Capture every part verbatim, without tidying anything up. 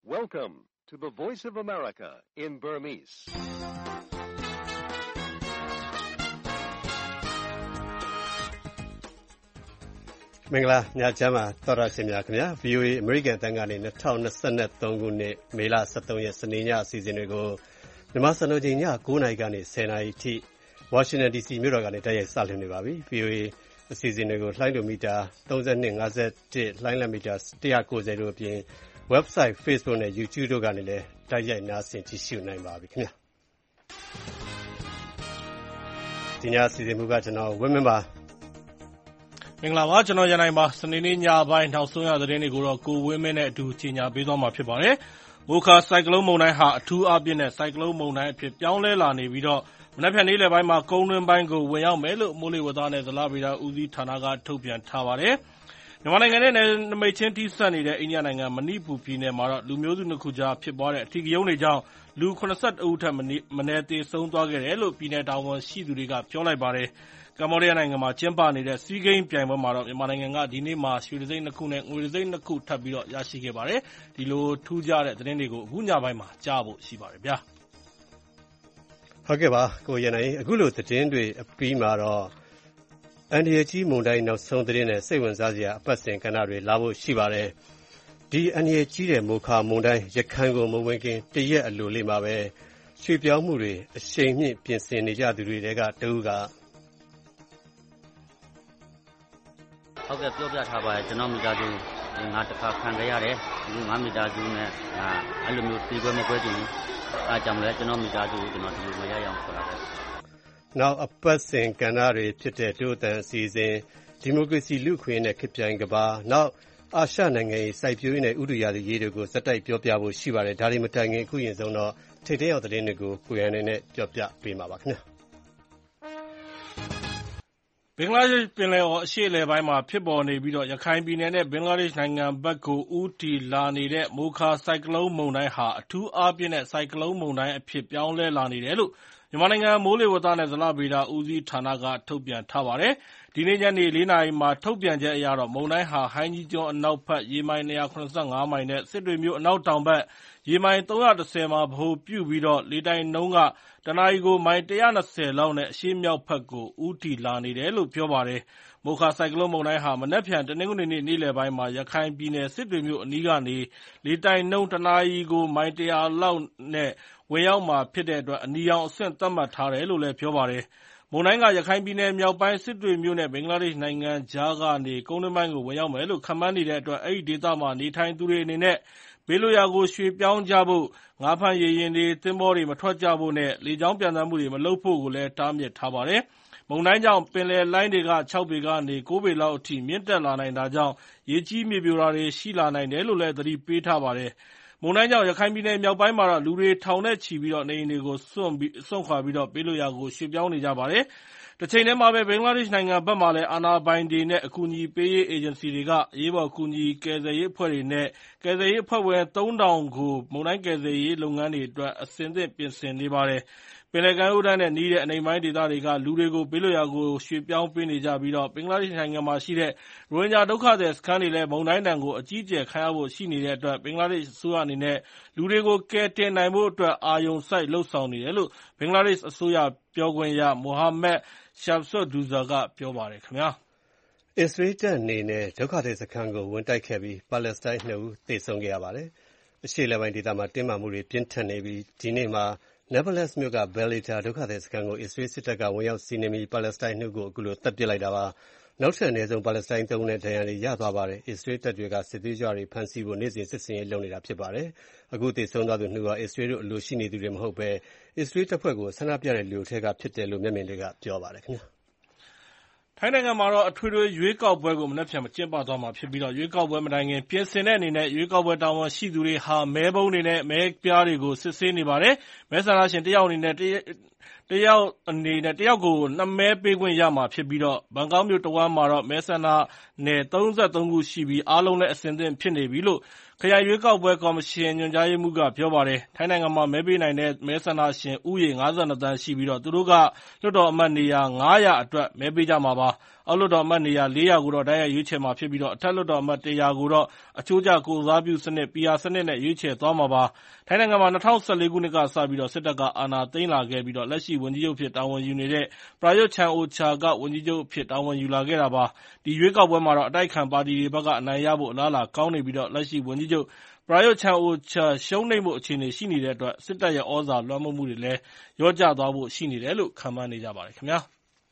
Welcome to the Voice of America in Burmese. ။မင်္ဂလာညချမ်းပါသောရရှင်များခင်ဗျာ ဗွီအိုအေ အမေရိကန်အသံကနေ၂၀၂၃ခုနှစ်မေလ၁၃ရက်စနေညအစီအစဉ်တွေကိုမြန်မာစံတော်ချိန်ည၉နာရီကနေ၁၀နာရီအထိဝါရှင်တန်ဒီစီမြို့တော်ကနေတိုက်ရိုက်စတင်နေပါပြီ။ ဗွီအိုအေအစီအစဉ်တွေကိုလှိုင်းလိုမီတာ၃၂ ၅၁လှိုင်းလက်မီတာ၁၉၀တို့အပြင် website Facebook နဲ့ YouTube တို့ကနေလည်းတိုက်ရိုက်နားဆင်ကြည့်ရှုနိုင်ပါပြီခင်ဗျာ။ဒီညအစီအစဉ်မူကကျွန်တော်ဝင်းမင်းပါမင်္ဂလာပါကျွန်တော်ရန်နိုင်ပါစနေနေ့ညပိုင်းနောက်ဆုံးရသတင်းတွေကိုတော့ကိုဝင်းမင်းနဲ့အတူကြီးညာပေးသွားမှာဖြစ်ပါတယ်။မိုခါစိုက်ကလုန်းမုန်တိုင်းဟာအထူးအပြင်းနဲ့စိုက်ကလုန်းမုန်တိုင်းအဖြစ်ပြောင်းလဲလာနေပြီးတော့မနက်ဖြန်နေ့လယ်ပိုင်းမှာကုန်းတွင်းပိုင်းကိုဝင်ရောက်မယ်လို့မိုးလေဝသနဲ့ဇလဗေဒဦးစီးဌာနကထုတ်ပြန်ထားပါတယ်။မြန်မာနိုင်ငံနဲ့နယ်နိမိတ်ချင်းထိစပ်နေတဲ့အိန္ဒိယနိုင်ငံမဏိပူပြည်နယ်မှာတော့လူမျိုးစုနှစ်ခုကြားဖြစ်ပွားတဲ့အထီးကရုဏ်းတွေကြောင့်လူ၇၁ဦးထက်မနည်းသေဆုံးသွားခဲ့တယ်လို့ပြည်နယ်တာဝန်ရှိသူတွေကပြောလိုက်ပါတယ်။ကမ္ဘောဒီးယားနိုင်ငံမှာကျင်းပနေတဲ့ဆီးဂိမ်းပြိုင်ပွဲမှာတော့မြန်မာနိုင်ငံကဒီနေ့မှာရွှေတံဆိပ်နှစ်ခုနဲ့ငွေတံဆိပ်နှစ်ခုထပ်ပြီးတော့ရရှိခဲ့ပါတယ်။ဒီလိုထူးခြားတဲ့သတင်းတွေကိုအခုညပိုင်းမှာကြားဖို့ရှိပါတယ်ဗျာ။ဟုတ်ကဲ့ပါကိုရန်နိုင်အခုလိုသတင်းတွေအပြီးမှာတော့အန်ဒီယကြီးမုန်တိုင်းနောက်ဆုံးသတင်းနဲ့စိတ်ဝင်စားစရာအပတ်စဉ်ကဏ္ဍတွေလာဖို့ရှိပါတယ်။ဒီအန်ဒီယကြီးတဲ့မိုခါမုန်တိုင်းရခိုင်ကိုမဝင်ခင်တရက်အလိုလေးမှာပဲရွှေ့ပြောင်းမှုတွေအရှိန်မြင့်ပြင်ဆင်နေကြသူတွေကတဦးကဟုတ်ကဲ့ပြောပြထားပါတယ်ကျွန်တော်မိသားစုငါတစ်ခါခံခဲ့ရတယ်ဒီငါမိသားစုနဲ့အဲ့လိုမျိုးပြေးပွဲမပွဲတင်အားကြောင့်လည်းကျွန်တော်မိသားစုကိုကျွန်တော်ဒီလိုမရရအောင်ခေါ်တာပဲနောက်အပတ်စဉ်ကဏ္ဍတွေဖြစ်တဲ့ဒုအတန်အစီအစဉ်ဒီမိုကရေစီလူ့ခွင့်နဲ့ခေတ်ပြိုင်ကဘာနောက်အာရှနိုင်ငံရေးစိုက်ပျိုးရေးနဲ့ဥတုရာသီရေးတွေကိုစက်တိုက်ပြောပြဖို့ရှိပါတယ်ဒါတွေမတိုင်ခင်အခုရင်ဆုံးတော့ထိပ်တန်းရောက်သတင်းတွေကိုကိုရန်နေနဲ့ပြောပြပေးမှာပါခင်ဗျာဘင်္ဂလားဒေ့ရှ်ပင်လယ်အော်အရှေ့အလယ်ပိုင်းမှာဖြစ်ပေါ်နေပြီးတော့ရခိုင်ပြည်နယ်နဲ့ဘင်္ဂလားဒေ့ရှ်နိုင်ငံဘက်ကိုဦးတည်လာနေတဲ့မိုခါစိုက်ကလုန်းမုန်တိုင်းဟာအထူးအားပြင်းတဲ့စိုက်ကလုန်းမုန်တိုင်းအဖြစ်ပြောင်းလဲလာနေတယ်လို့မြန်မာနိုင်ငံမိုးလေဝသနဲ့ဇလဗေဒဦးစီးဌာနကထုတ်ပြန်ထားပါတယ်။ဒီနေ့ညနေ၄နာရီမှာထုတ်ပြန်ချက်အရတော့မုန်တိုင်းဟာဟိုင်းကြီးကျွန်းအနောက်ဘက်ရေမိုင်၂၇၅မိုင်နဲ့စစ်တွေမြို့အနောက်တောင်ဘက်ရေမိုင်၃၁၀မှာဗဟိုပြုပြီးတော့လေတိုက်နှုန်းကတနာရီကိုမိုင်၁၂၀လောက်နဲ့အရှေ့မြောက်ဘက်ကိုဦးတည်လာနေတယ်လို့ပြောပါတယ်။မိုခါစိုက်ကလုန်းမုန်တိုင်းဟာမနက်ဖြန်တနင်္ဂနွေနေ့နေ့လယ်ပိုင်းမှာရခိုင်ပြည်နယ်စစ်တွေမြို့အနီးကနေလေတိုက်နှုန်းတနာရီကိုမိုင်၁၀၀လောက်နဲ့ဝင်ရောက်မှာဖြစ်တဲ့အတွက်အနီရောင်အဆင့်သတ်မှတ်ထားတယ်လို့လည်းပြောပါတယ်။မုန်တိုင်းကရခိုင်ပြည်နယ်မြောက်ပိုင်းစစ်တွေမြို့နဲ့ဘင်္ဂလားဒေ့ရှ်နိုင်ငံကြားကနေကုန်းတွင်းပိုင်းကိုဝင်ရောက်မယ်လို့ခန့်မှန်းနေတဲ့အတွက်အဲဒီဒေသမှာနေထိုင်သူတွေအနေနဲ့ဘေးလွတ်ရာကိုရွှေ့ပြောင်းကြဖို့ငါးဖမ်းရေယာဉ်တွေသင်္ဘောတွေမထွက်ကြဖို့နဲ့လေကြောင်းပျံသန်းမှုတွေမလုပ်ဖို့ကိုလည်းတားမြစ်ထားပါတယ်။မုန်တိုင်းကြောင့်ပင်လယ်လှိုင်းတွေက၆ပေကနေ၉ပေလောက်အထိမြင့်တက်လာနိုင်တာကြောင့်ရေကြီးမြေပြိုတာတွေရှိလာနိုင်တယ်လို့လည်းသတိပေးထားပါတယ်။မုန်တိုင်းကြောင့်ရခိုင်ပြည်နယ်မြောက်ပိုင်းမှာတော့လူတွေထောင်နဲ့ချီပြီးတော့နေအိမ်တွေကိုစွန့်ပြီးစွန့်ခွာပြီးတော့ဘေးလွတ်ရာကိုရွှေ့ပြောင်းနေကြပါတယ်။တစ်ချိန်တည်းမှာပဲဘင်္ဂလားဒေ့ရှ်နိုင်ငံဘက်မှာလည်းအာဏာပိုင်တွေနဲ့အကူအညီပေးရေးအေဂျင်စီတွေကအရေးပေါ်အကူအညီကယ်ဆယ်ရေးအဖွဲ့တွေနဲ့ကယ်ဆယ်ရေးအဖွဲ့ဝင်သုံးထောင်ကိုမုန်တိုင်းကယ်ဆယ်ရေးလုပ်ငန်းတွေအတွက်အဆင်သင့်ပြင်ဆင်နေပါတယ်။ပင်လယ်ကမ်းရိုးတန်းနဲ့နီးတဲ့အနိမ့်ပိုင်းဒေသတွေကလူတွေကိုဘေးလွတ်ရာကိုရွှေ့ပြောင်းပေးနေကြပြီးတော့ဘင်္ဂလားဒေ့ရှ်နိုင်ငံမှာရှိတဲ့ရိုဟင်ဂျာဒုက္ခသည်စခန်းတွေလည်းမုန်တိုင်းဒဏ်ကိုအကြီးအကျယ်ခံရဖို့ရှိနေတဲ့အတွက်ဘင်္ဂလားဒေ့ရှ်အစိုးရအနေနဲ့လူတွေကိုကယ်တင်နိုင်ဖို့အတွက်အာရုံစိုက်လှုပ်ဆောင်နေတယ်လို့ဘင်္ဂလားဒေ့ရှ်အစိုးရပြောခွင့်ရမိုဟာမက်Shamsudduza ကပြောပါတယ်ခင်ဗျာ။အစ္စရေးတပ်အနေနဲ့ဒုက္ခသည်စခန်းကိုဝင်တိုက်ခဲ့ပြီးပါလက်စတိုင်းနှစ်ဦးသေဆုံးခဲ့ရပါတယ်။အရှေ့အလယ်ပိုင်းဒေသမှာတင်းမာမှုတွေပြင်းထန်နေပြီးဒီနေ့မှာNablus မြို့က Balata ဒုက္ခသည်စခန်းကိုအစ္စရေးစစ်တပ်ကဝင်ရောက်စီးနင်းပြီးပါလက်စတိုင်းနှစ်ဦးကိုအခုလိုတပ်ပစ်လိုက်တာပါ။နောက်ထပ်အနည်းဆုံးပါလက်စတိုင်းသုံးဦးနဲ့ဒဏ်ရာတွေရသွားပါတယ်။အစ္စရေးတပ်တွေကစစ်သွေးကြွတွေဖမ်းဆီးဖို့နေ့စဉ်စစ်ဆင်ရေးလုပ်နေတာဖြစ်ပါတယ်။အခုသေဆုံးသွားသူနှစ်ဦးဟာအစ္စရေးတို့အလိုရှိနေသူတွေမဟုတ်ဘဲအစ္စရေးတပ်ဖွဲ့ကိုဆန္ဒပြတဲ့လူအထက်ကဖြစ်တယ်လို့မျက်မြင်တွေကပြောပါတယ်ခင်ဗျာ။ထိုင်းနိုင်ငံမှာတော့အထွေထွေရွေးကောက်ပွဲကိုမနက်ဖြန်ကျင်းပသွားမှာဖြစ်ပြီးတော့ရွေးကောက်ပွဲမတိုင်ခင်ပြင်ဆင်တဲ့အနေနဲ့ရွေးကောက်ပွဲတာဝန်ရှိသူတွေဟာမဲပုံးတွေနဲ့မဲပြားတွေကိုစစ်ဆေးနေပါတယ်။မဲဆန္ဒရှင်တယောက်အနေနဲ့တယောက်အနေနဲ့တယောက်ကိုနှစ်မဲပေးခွင့်ရမှာဖြစ်ပြီးတော့ဘန်ကောက်မြို့တဝမ်းမှာတော့မဲဆန္ဒနယ်၃၃ခုရှိပြီးအားလုံးလည်းအဆင်သင့်ဖြစ်နေပြီလို့ခရိုင်ရွေးကောက်ပွဲကော်မရှင်ညွှန်ကြားရေးမှူးကပြောပါတယ်။ထိုင်းနိုင်ငံမှာမဲပေးနိုင်တဲ့မဲဆန္ဒရှင်ဦးရေ၅၂သန်းရှိပြီးတော့သူတို့ကလွှတ်တော်အမတ်နေရာ၅၀၀အတွက်မဲပေးကြမှာပါ။အောက်လွှတ်တော်အမတ်နေရာလေးရာကိုတော့တိုက်ရိုက်ရွေးချယ်မှာဖြစ်ပြီးအထက်လွှတ်တော်အမတ်တစ်ရာကိုတော့အချိုးကျကိုယ်စားပြုစနစ် ပီ အာ စနစ်နဲ့ရွေးချယ်သွားမှာပါ။ထိုင်းနိုင်ငံမှာ၂၀၁၄ ခုနှစ်ကစပြီးစစ်တပ်ကအာဏာသိမ်းလာခဲ့ပြီးလက်ရှိဝန်ကြီးချုပ်အဖြစ်တာဝန်ယူနေတဲ့ Prayut Chan-o-cha ကဝန်ကြီးချုပ်အဖြစ်တာဝန်ယူလာခဲ့တာပါ။ဒီရွေးကောက်ပွဲမှာတော့အတိုက်အခံပါတီတွေဘက်ကအနိုင်ရဖို့အလားအလာကောင်းနေပြီးလက်ရှိဝန်ကြီးချုပ် Prayut Chan-o-cha ရှုံးနိမ့်ဖို့အခြေအနေရှိနေတဲ့အတွက်စစ်တပ်ရဲ့ဩဇာလွှမ်းမိုးမှုတွေလည်းလျော့ကျသွားဖို့ရှိနေတယ်လို့ခန့်မှန်းနေကြပါတယ်ခင်ဗျာ။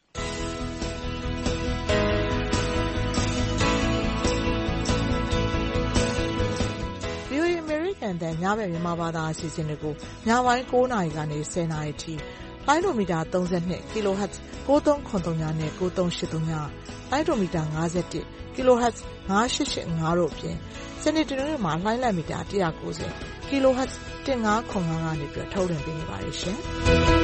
VOA American တန်ညဘက်မြန်မာဘာသာအစီအစဉ်တွေကိုညပိုင်း၉နာရီကနေ၁၀နာရီထိလိုင်းဒိုမီတာ၃၂ kHz ၉၃၇၃နဲ့၉၃၈၃ညလိုင်းဒိုမီတာ၅၁ kHz ၅၈၈၅တို့အပြင်စနေတနင်္ဂနွေမှာလိုင်းလမီတာ၁၉၀ kHz ၁၅၇၅ကနေပြီးထုတ်လွှင့်ပေးနေပါတယ်ရှင်။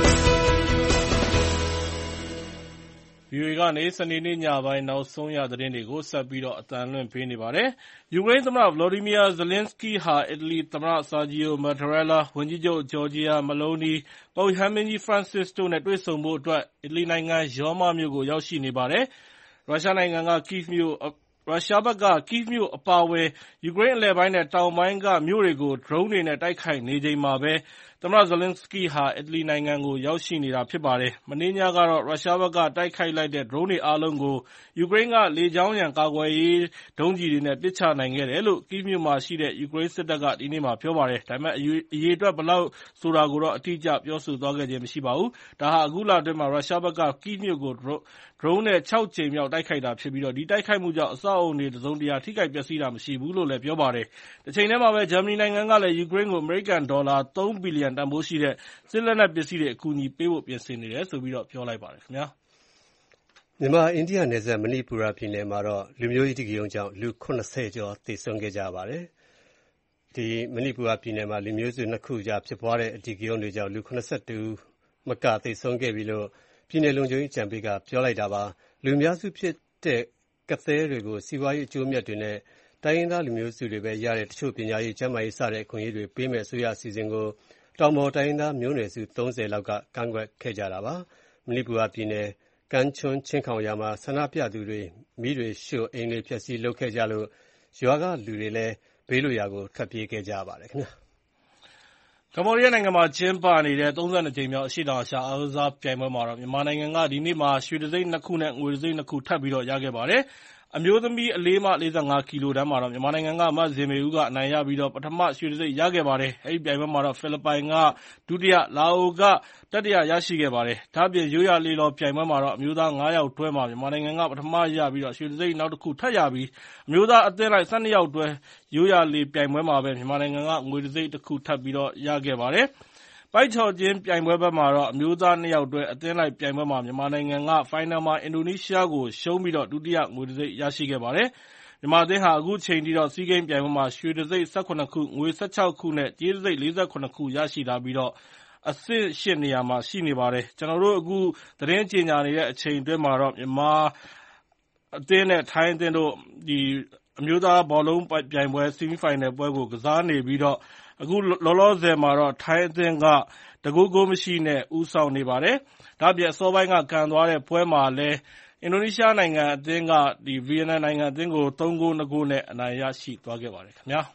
ဗွီအိုအေ ကနေစနေနေ့ညပိုင်းနောက်ဆုံးရသတင်းတွေကိုဆက်ပြီးအသံလွှင့်ပေးနေပါတယ်။ယူကရိန်းသမ္မတ Volodymyr Zelenskyy ဟာအီတလီသမ္မတ Sergio Mattarella ၊ ဝန်ကြီးချုပ် Giorgia Meloni ၊ ပုပ်ရဟန်းမင်းကြီး Francis တို့နဲ့တွေ့ဆုံဖို့အတွက်အီတလီနိုင်ငံရောမမြို့ကိုရောက်ရှိနေပါတယ်။ရုရှားနိုင်ငံက Kyiv မြို့ရုရှားဘက်က Kyiv မြို့အပါအဝင်ယူကရိန်းအလယ်ပိုင်းနဲ့တောင်ပိုင်းကမြို့တွေကို ဒရုန်းတွေနဲ့တိုက်ခိုက်နေချိန်မှာပဲသမ္မတ Zelenskyy ဟာအီတလီနိုင်ငံကိုရောက်ရှိနေတာဖြစ်ပါတယ်။မနေ့ညကတော့ရုရှားဘက်ကတိုက်ခိုက်လိုက်တဲ့ဒရုန်းတွေအားလုံးကိုယူကရိန်းကလေကြောင်းရန်ကာကွယ်ရေးဒုံးကျည်တွေနဲ့ပစ်ချနိုင်ခဲ့တယ်လို့ Kyiv မြို့မှာရှိတဲ့ယူကရိန်းစစ်တပ်ကဒီနေ့မှာပြောပါတယ်။ဒါပေမဲ့အရေအတွက်ဘယ်လောက်ဆိုတာကိုတော့အတိအကျပြောဆိုသွားခဲ့ခြင်းမရှိပါဘူး။ဒါဟာအခုလအတွင်းမှာရုရှားဘက်က Kyiv မြို့ကိုဒရုန်းနဲ့ခြောက်ကြိမ်မြောက်တိုက်ခိုက်တာဖြစ်ပြီးဒီတိုက်ခိုက်မှုကြောင့်အဆောက်အအုံတွေတစုံတရာထိခိုက်ပျက်စီးတာမရှိဘူးလို့လည်းပြောပါတယ်။တချိန်တည်းမှာပဲဂျာမနီနိုင်ငံကလည်းယူကရိန်းကိုအမေရိကန်ဒေါ်လာသုံးဘီလီယံတန်ဖိုးရှိတဲ့စစ်လက်နက်ပစ္စည်းတွေအကူအညီပေးဖို့ပြင်ဆင်နေတယ်ဆိုပြီးပြောလိုက်ပါတယ်ခင်ဗျာ။မြန်မာအိန္ဒိယနယ်စပ်မဏိပူရပြည်နယ်မှာတော့လူမျိုးရေးအဓိကရုဏ်းကြောင့်လူ၇၀ကျော်သေဆုံးခဲ့ကြပါတယ်။ဒီမဏိပူရပြည်နယ်မှာလူမျိုးစုနှစ်ခုကြားဖြစ်ပွားတဲ့အဓိကရုဏ်းတွေကြောင့်လူ၇၁ဦးမကသေဆုံးခဲ့ပြီလို့ပြည်နယ်လုံခြုံရေးအကြံပေးကပြောလိုက်တာပါ။လူများစုဖြစ်တဲ့ကသည်းတွေကိုစီးပွားရေးအကျိုးအမြတ်တွေနဲ့တိုင်းရင်းသားလူမျိုးစုတွေပဲရတဲ့တချို့ပညာရေးကျန်းမာရေးစတဲ့အခွင့်အရေးတွေပေးမဲ့အစိုးရအစီအစဉ်ကိုတောင်ပေါ်တိုင်းရင်းသားမျိုးနွယ်စု၃၀လောက်ကကန့်ကွက်ခဲ့ကြတာပါ။မဏိပူရပြည်နယ်ကမ်းချွန်းချင်းခေါင်ရွာမှာဆန္ဒပြသူတွေမီးတွေရှို့အိမ်တွေဖျက်ဆီးလုပ်ခဲ့ကြလို့ရွာကလူတွေလည်းဘေးလွတ်ရာကိုထွက်ပြေးခဲ့ကြပါတယ်ခင်ဗျာ။ကမ္ဘောဒီးယားနိုင်ငံမှာကျင်းပနေတဲ့၃၂ကြိမ်မြောက်အရှေ့တောင်အာရှအားကစားပြိုင်ပွဲမှာမြန်မာနိုင်ငံကဒီနေ့မှာရွှေတံဆိပ်နှစ်ခုနဲ့ငွေတံဆိပ်နှစ်ခုထပ်ပြီးရခဲ့ပါတယ်။အမျိုးသမီးအလေးမ၄၅ကီလိုတန်းမှာတော့မြန်မာနိုင်ငံကမဇင်မေဦးကအနိုင်ရပြီးပထမရွှေတံဆိပ်ရခဲ့ပါတယ်။အဲဒီပြိုင်ပွဲမှာတော့ဖိလစ်ပိုင်ကဒုတိယ၊လာအိုကတတိယရရှိခဲ့ပါတယ်။ဒါ့အပြင်ရိုးရာလှေလှော်ပြိုင်ပွဲမှာတော့အမျိုးသားငါးယောက်တွဲမှာမြန်မာနိုင်ငံကပထမရပြီးရွှေတံဆိပ်နောက်တခုထပ်ရပြီးအမျိုးသားအသင်းလိုက်၁၂ယောက်တွဲရိုးရာလှေပြိုင်ပွဲမှာပဲမြန်မာနိုင်ငံကငွေတံဆိပ်တခုထပ်ပြီးရခဲ့ပါတယ်။ပိုက်ချော်ကျင်းပြိုင်ပွဲဘက်မှာတော့အမျိုးသားနှစ်ယောက်တွဲအသင်းလိုက်ပြိုင်ပွဲမှာမြန်မာနိုင်ငံကဖိုင်နယ်မှာအင်ဒိုနီးရှားကိုရှုံးပြီးဒုတိယငွေတံဆိပ်ရရှိခဲ့ပါတယ်။မြန်မာအသင်းဟာအခုချိန်ထိဆီးဂိမ်းပြိုင်ပွဲမှာရွှေတံဆိပ်၁၇ခု၊ငွေ၁၆ခုနဲ့ကြေးတံဆိပ်၄၇ခုရရှိထားပြီးအဆင့်၈နေရာမှာရှိနေပါတယ်။ကျနော်တို့အခုသတင်းကြေညာနေတဲ့အချိန်အတွင်းမှာတော့မြန်မာအသင်းနဲ့ထိုင်းအသင်းတို့အမျိုးသားဘောလုံးပြိုင်ပွဲဆီမီဖိုင်နယ်ပွဲကိုကစားနေပြီးအခုလောလောဆယ်မှာတော့ထိုင်းအသင်းကတဂိုးဂိုးမရှိနဲ့ဦးဆောင်နေပါတယ်။ဒါ့အပြင်အစောပိုင်းကကန်သွားတဲ့ပွဲမှာလည်းအင်ဒိုနီးရှားနိုင်ငံအသင်းကဗီယက်နမ်နိုင်ငံအသင်းကိုသုံးဂိုး၂ဂိုးနဲ့အနိုင်ရရှိသွားခဲ့ပါတယ်ခင်ဗျာ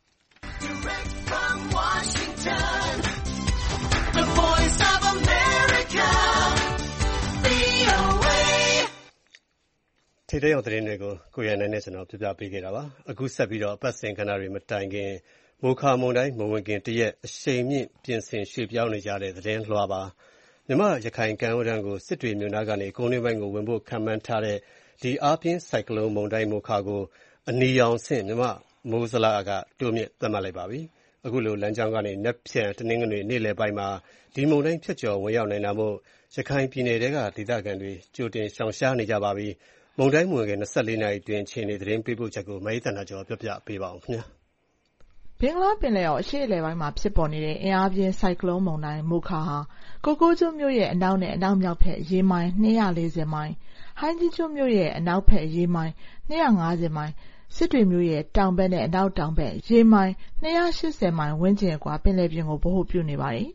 ။ထိပ်တန်းရောက်သတင်းတွေကိုကိုရန်နိုင်နဲ့ကျွန်တော်ပြပြပေးခဲ့တာပါ။အခုဆက်ပြီးတော့အပတ်စဉ်ကဏ္ဍတွေမတိုင်ခင်မိုခါမုန်တိုင်းမဝင်ခင်တရက်အရှိန်မြင့်ပြင်ဆင်ရွှေ့ပြောင်းနေကြတဲ့သတင်းလွှာပါမြန်မာရခိုင်ကမ်းရိုးတန်းကိုစစ်တွေမြို့နားကနေကုန်းတွင်းပိုင်းကိုဝင်ဖို့ခံမှန်းထားတဲ့ဒီအားပြင်းဆိုင်ကလုန်းမုန်တိုင်းမိုခါကိုအနီရောင်ဆင့်မြန်မာမိုးဇလကတိုးမြင့်သတ်မှတ်လိုက်ပါပြီ။အခုလိုလမ်းကြောင်းကနေနက်ဖြန်တနင်္ဂနွေနေ့လယ်ပိုင်းမှာဒီမုန်တိုင်းဖြတ်ကျော်ဝင်ရောက်နိုင်တာမို့ရခိုင်ပြည်နယ်တွေကဒေသခံတွေကြိုတင်ရှောင်ရှားနေကြပါပြီ။မုန်တိုင်းဝင်ခင်၂၄နာရီအတွင်းအခြေအနေသတင်းပေးပို့ချက်ကိုမိုင်းတန်တာကျော်ပြပြပေးပါအောင်ခင်ဗျာ။ဘင်္ဂလားပင်လယ်အော်အရှေ့အလယ်ပိုင်းမှာဖြစ်ပေါ်နေတဲ့အင်အားပြင်းဆိုင်ကလုန်းမုန်တိုင်းမိုခါဟာကိုကိုးကျွန်းမြို့ရဲ့အနောက်နဲ့အနောက်မြောက်ဘက်ရေမိုင်၂၄၀မိုင်၊ဟိုင်းကြီးကျွန်းမြို့ရဲ့အနောက်ဘက်ရေမိုင်၂၅၀မိုင်၊စစ်တွေမြို့ရဲ့တောင်ဘက်နဲ့အနောက်တောင်ဘက်ရေမိုင်၂၈၀မိုင်ဝန်းကျင်အကွာပင်လယ်ပြင်ကိုဗဟိုပြုနေပါတယ်။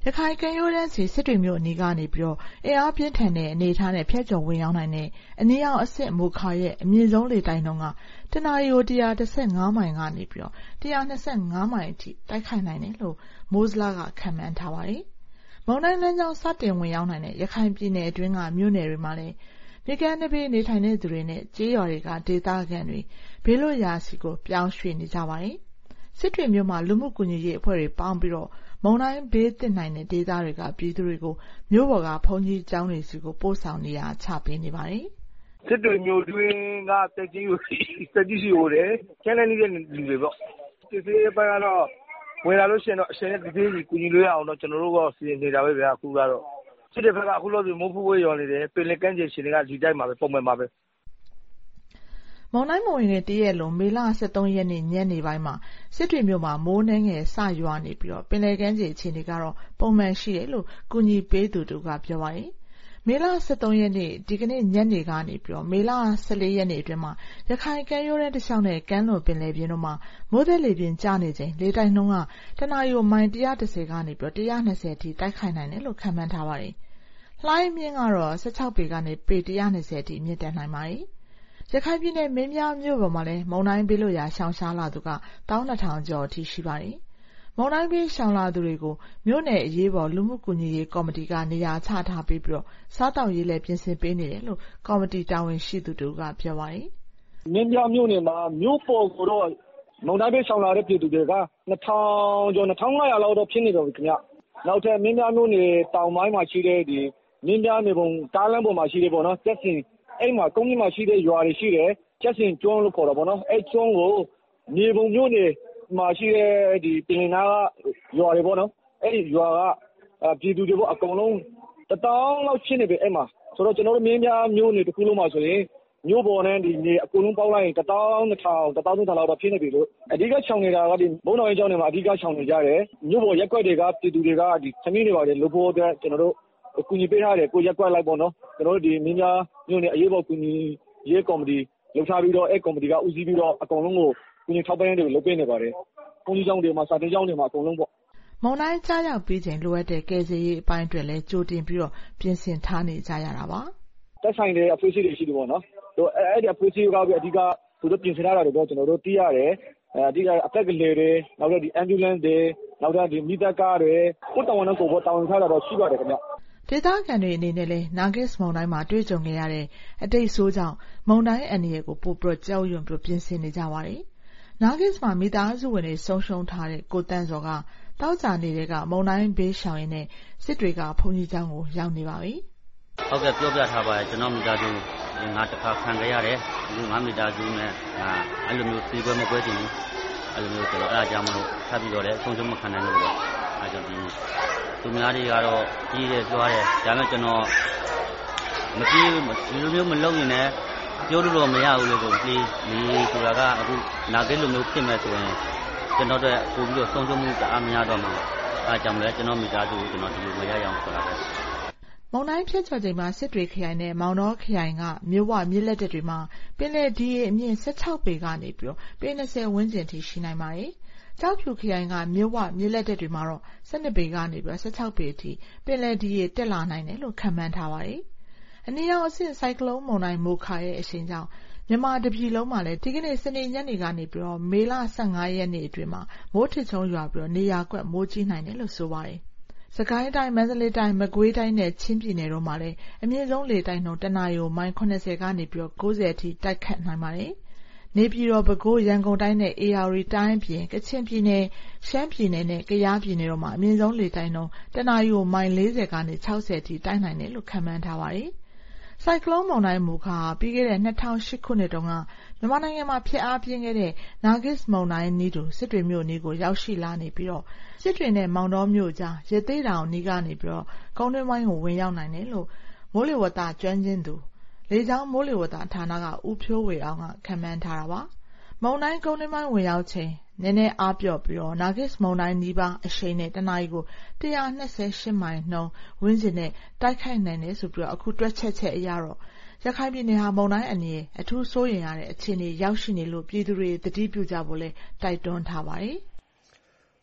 ရခိုင်ကမ်းရိုးတန်းစီစစ်တွေမြို့အနီးကနေပြီးတော့အင်အားပြင်းထန်တဲ့အနေအထားနဲ့ဖျက်ကျော်ဝင်ရောက်နိုင်တဲ့အနီရောင်အဆင့်မိုခါရဲ့အမြင့်ဆုံးလေတိုက်နှုန်းကတနာရီကိုone thirty-fiveမိုင်ကနေပြီးတော့one twenty-fiveမိုင်အထိတိုက်ခိုက်နိုင်တယ်လို့မိုးစလာကခန့်မှန်းထားပါတယ်။မုန်တိုင်းလမ်းကြောင်းစတင်ဝင်ရောက်နိုင်တဲ့ရခိုင်ပြည်နယ်အတွင်းကမြို့နယ်တွေမှာလည်းမြေကမ်းနဘေးနေထိုင်တဲ့သူတွေနဲ့ကျေးရွာတွေကဒေသခံတွေဘေးလွတ်ရာစီကိုပြောင်းရွှေ့နေကြပါတယ်။စစ်တွေမြို့မှာလူမှုကူညီရေးအဖွဲ့တွေပေါင်းပြီးတော့မုန်တိုင်းဘေးသင့်နိုင်တဲ့ဒေသတွေကပြည်သူတွေကိုမြို့ပေါ်ကဘုန်းကြီးကျောင်းတွေစီကိုပို့ဆောင်နေရချပေးနေပါတယ်။စစ်တွေမြို့တွင်းကတက်ကြီးကိုတက်ကြီးစီကိုတယ်ကျန်းတဲ့နေတဲ့လူတွေပေါ့။ဒီစီဘက်ကတော့ဝင်လာလို့ရှိရင်တော့အရှင်နဲ့ဒီသေးကြီးကူညီလို့ရအောင်တော့ကျွန်တော်တို့ကစီစဉ်နေတာပဲဗျာအခုကတော့စစ်တဲ့ဘက်ကအခုလို့ဆိုမိုးဖူးဝေးရော်နေတယ်ပင်လယ်ကမ်းခြေရှင်တွေကဒီတိုက်မှာပဲပုံမှန်ပါပဲမုန်တိုင်းမဝင်တဲ့တရက်လုံးမေလseventeenရက်နေ့ညနေပိုင်းမှာစစ်တွေမြို့မှာမိုးနှင်းငယ်စရွာနေပြီးတော့ပင်လယ်ကမ်းခြေအခြေအနေကတော့ပုံမှန်ရှိတယ်လို့ကူညီပေးသူတို့ကပြောပါတယ်မေလseventeenရက်နေ့ဒီကနေ့ညနေကနေပြီးတော့မေလfourteenရက်နေ့အတွင်းမှာရခိုင်ကမ်းရိုးတန်းတစ်လျှောက်နဲ့ကမ်းလွန်ပင်လယ်ပြင်တို့မှာမိုးသက်လေပြင်းကျနေချိန်လေတိုက်နှုန်းကတနာရီကိုမိုင်one tenကနေပြီးတော့one twentyအထိတိုက်ခိုက်နိုင်တယ်လို့ခန့်မှန်းထားပါတယ်။လှိုင်းမြင့်ကတော့sixteenပေကနေပေone twentyအထိမြင့်တက်နိုင်ပါတယ်။ရခိုင်ပြည်နယ်မင်းပြားမြို့ပေါ်မှာလည်းမုန်တိုင်းဘေးလွတ်ရာရှောင်ရှားလာသူကtwelve thousandကျော်အထိရှိပါတယ်။မုန်တိုင်းဘေးရှောင်လာသူတွေကိုမြို့နယ်အရေးပေါ်လူမှုကူညီရေးကော်မတီကနေရာချထားပေးပြီးတော့စားတောက်ရေးလည်းပြင်ဆင်ပေးနေတယ်လို့ကော်မတီတာဝန်ရှိသူတို့ကပြောပါတယ်။မင်းပြားမြို့နယ်မှာမြို့ပေါ်ကိုတော့မုန်တိုင်းဘေးရှောင်လာတဲ့ပြည်သူတွေကtwo thousandကျော်two thousand five hundredလောက်တော့ဖြစ်နေတော့ပြီခင်ဗျ။နောက်ထပ်မင်းပြားမြို့နယ်တောင်ပိုင်းမှာရှိတဲ့ဒီမင်းပြားနယ်ပုံတားလမ်းပေါ်မှာရှိတယ်ပေါ့နော်တက်စင်အဲ့မှာကုန်းကြီးမှာရှိတဲ့ရွာတွေရှိတယ်ချက်စင်ကျွန်းလို့ခေါ်တာပေါ့နော်အဲ့ကျွန်းကိုမြေပုံမြို့နယ်မှာရှိတဲ့ဒီပင်နာကရွာတွေပေါ့နော်အဲ့ဒီရွာကပြည်သူတွေပေါ့အကုန်လုံးတတောင်းလောက်ရှင်းနေပြီအဲ့မှာဆိုတော့ကျွန်တော်တို့မင်းပြားမြို့နယ်တစ်ခုလုံးမှာဆိုရင်မြို့ပေါ်နဲ့ဒီမြေအကုန်လုံးပေါင်းလိုက်ရင်one thousand two hundred one thousand three hundredလောက်တော့ဖြစ်နေပြီလို့အဓိကခြောင်နေတာကဒီဘုံတော်ရင်ကျောင်းတွေမှာအဓိကခြောင်နေကြတယ်မြို့ပေါ်ရက်ကွက်တွေကပြည်သူတွေကဒီသမီးတွေပါတယ်လို့ဖို့အတွက်ကျွန်တော်တို့ကူညီပေးထားတယ်ကိုရက်ကွက်လိုက်ပေါ့နော်ကျွန်တော်တို့ဒီမင်းပြားမြို့နယ်အရေးပေါ်ကူညီရေးကော်မတီလှုပ်ရှားပြီးတော့အဲ့ကော်မတီကဦးစီးပြီးတော့အကုန်လုံးကိုကူညီထောက်ပံ့ရေးတွေလုပ်ပေးနေပါတယ်။ဘုန်းကြီးကျောင်းတွေမှာစာတင်ကျောင်းတွေမှာအကုန်လုံးပေါ့။မုန်တိုင်းကြားရောက်ပြီးချိန်လိုအပ်တဲ့ကယ်ဆယ်ရေးအပိုင်းတွေလည်းကြိုတင်ပြီးတော့ပြင်ဆင်ထားနေကြရတာပါ။တက်ဆိုင်တဲ့အဖွဲ့အစည်းတွေရှိတယ်ပေါ့နော်။တို့အဲ့ဒီအဖွဲ့အစည်းကပြီးအဓိကသူတို့ပြင်ဆင်ထားတာတွေတော့ကျွန်တော်တို့သိရတယ်။အဓိကအသက်ကလေးတွေနောက်တော့ဒီ ambulance တွေနောက်တော့ဒီမိသားကားတွေကိုတောင်းဝန်ကိုပေါ်တောင်းထားတာတော့ရှိပါတယ်ခင်ဗျ။ဒေသခံတွေအနေနဲ့လည်းနာဂစ်မုန်တိုင်းမှာတွေ့ကြုံခဲ့ရတဲ့အတိတ်ဆိုးကြောင့်မုန်တိုင်းအန္တရာယ်ကိုပိုပြီးကြောက်ရွံ့ပြီးပြင်ဆင်နေကြပါတယ်။နာဂစ်မှာမိသားစုဝင်တွေဆုံးရှုံးထားတဲ့ကိုတန်းစောကတောက်ကြနေတဲ့ကမုန်တိုင်းဘေးရှောင်ရင်းနဲ့စစ်တွေကဘုံကြီးကျောင်းကိုရောက်နေပါပြီ။ဟုတ်ကဲ့ပြောပြထားပါတယ်ကျွန်တော်မိသားစုငါတစ်ခါခံခဲ့ရတယ်အခုငါမိသားစုနဲ့ငါအဲ့လိုမျိုးပြေးပွဲမကွဲချင်ဘူးအဲ့လိုမျိုးဆိုတော့အားကြောင့်မလို့ထပ်ပြီးတော့လည်းဆုံးရှုံးမခံနိုင်လို့တော့အားကြောင့်ဒီသူများတွေကတော့ကြီးတယ်ပြောတယ်ဒါပေမဲ့ကျွန်တော်မပြေးဒီလိုမျိုးမလုပ်ရင်လည်းပြောလို့တော့မရဘူးလို့ကိုပြေးဒီဆိုတာကအခုနာဂစ်လိုမျိုးဖြစ်မဲ့ဆိုရင်ကျွန်တော်တို့ပို့ပြီးတော့ဆုံးရှုံးမှုတအားများတော့မှာအားကြောင့်လည်းကျွန်တော်မိသားစုကိုကျွန်တော်ဒီလိုမရရအောင်ဆိုတာပဲမုန်တိုင်းဖြစ်ချော်ချိန်မှာစစ်တွေခရိုင်နဲ့မောင်တော်ခရိုင်ကမြို့ဝမြစ်လက်တက်တွေမှာပင်လယ်ဒီအမြင့်sixteenပေကနေပြီးတော့ပေtwentyဝန်းကျင်ထိရှိနိုင်ပါတယ်။ကျောက်ဖြူခရိုင်ကမြို့ဝမြစ်လက်တက်တွေမှာတော့twelveပေကနေပြီးတော့sixteenပေအထိပင်လယ်ဒီတက်လာနိုင်တယ်လို့ခန့်မှန်းထားပါတယ်။အနီရောင်အဆင့်ဆိုင်ကလုန်းမုန်တိုင်းမိုခါရဲ့အရှိန်ကြောင့်မြန်မာတပြည်လုံးမှာလည်းဒီကနေ့စနေညနေကနေပြီးတော့မေလfifteenရက်နေ့အတွင်းမှာမိုးထစ်ချုံရွာပြီးတော့နေရာကွက်မိုးကြီးနိုင်တယ်လို့ဆိုပါတယ်။စကိုင်းတိုင်းမန္တလေးတိုင်းမကွေးတိုင်းနဲ့ချင်းပြည်နယ်တို့မှာလည်းအမြင့်ဆုံးလေတိုက်နှုန်းတနာရီကိုမိုင်seventyကနေပြီးတော့ninetyအထိတိုက်ခတ်နိုင်ပါတယ်။နေပြည်တော်ပဲခူးရန်ကုန်တိုင်းနဲ့အေရဝတီတိုင်းပြင်ကချင်ပြည်နယ်ရှမ်းပြည်နယ်နဲ့ကယားပြည်နယ်တို့မှာအမြင့်ဆုံးလေတိုက်နှုန်းတနာရီကိုမိုင်fortyကနေsixtyအထိတိုက်နိုင်တယ်လို့ခန့်မှန်းထားပါတယ်။ဆိုင်ကလုန်းမုန်တိုင်းမိုခါပြီးခဲ့တဲ့two thousand eightခုနှစ်တုန်းကမြန်မာနိုင်ငံမှာဖြစ်အားပြင်းခဲ့တဲ့နာဂစ်မုန်တိုင်းနီးတူစစ်တွေမြို့နီးကိုရောက်ရှိလာနေပြီးတော့စစ်တွေနဲ့မောင်တော်မြို့ကြားရသေးတောင်နီးကနေပြီးတော့ကုန်းတွင်းပိုင်းကိုဝင်ရောက်နိုင်တယ်လို့မိုးလေဝသကျွမ်းကျင်သူလေကြောင်းမိုးလေဝသဌာနကဦးဖြိုးဝေအောင်ကခန့်မှန်းထားတာပါ။မုန်တိုင်းကုန်းတွင်းပိုင်းဝင်ရောက်ချိန်နည်းနည်းအားပြော့ပြီးတော့နာဂစ်မုန်တိုင်းနီးပါးအရှိန်နဲ့တနာရီကိုone twenty-eightမိုင်နှုန်းဝန်းကျင်နဲ့တိုက်ခိုက်နိုင်တယ်ဆိုပြီးတော့အခုတွက်ချက်ချက်အရတော့ရခိုင်ပြည်နယ်ဟာမုန်တိုင်းအန္တရာယ်အထူးစိုးရိမ်ရတဲ့အခြေအနေရောက်ရှိနေလို့ပြည်သူတွေသတိပြုကြဖို့လဲတိုက်တွန်းထားပါတယ်။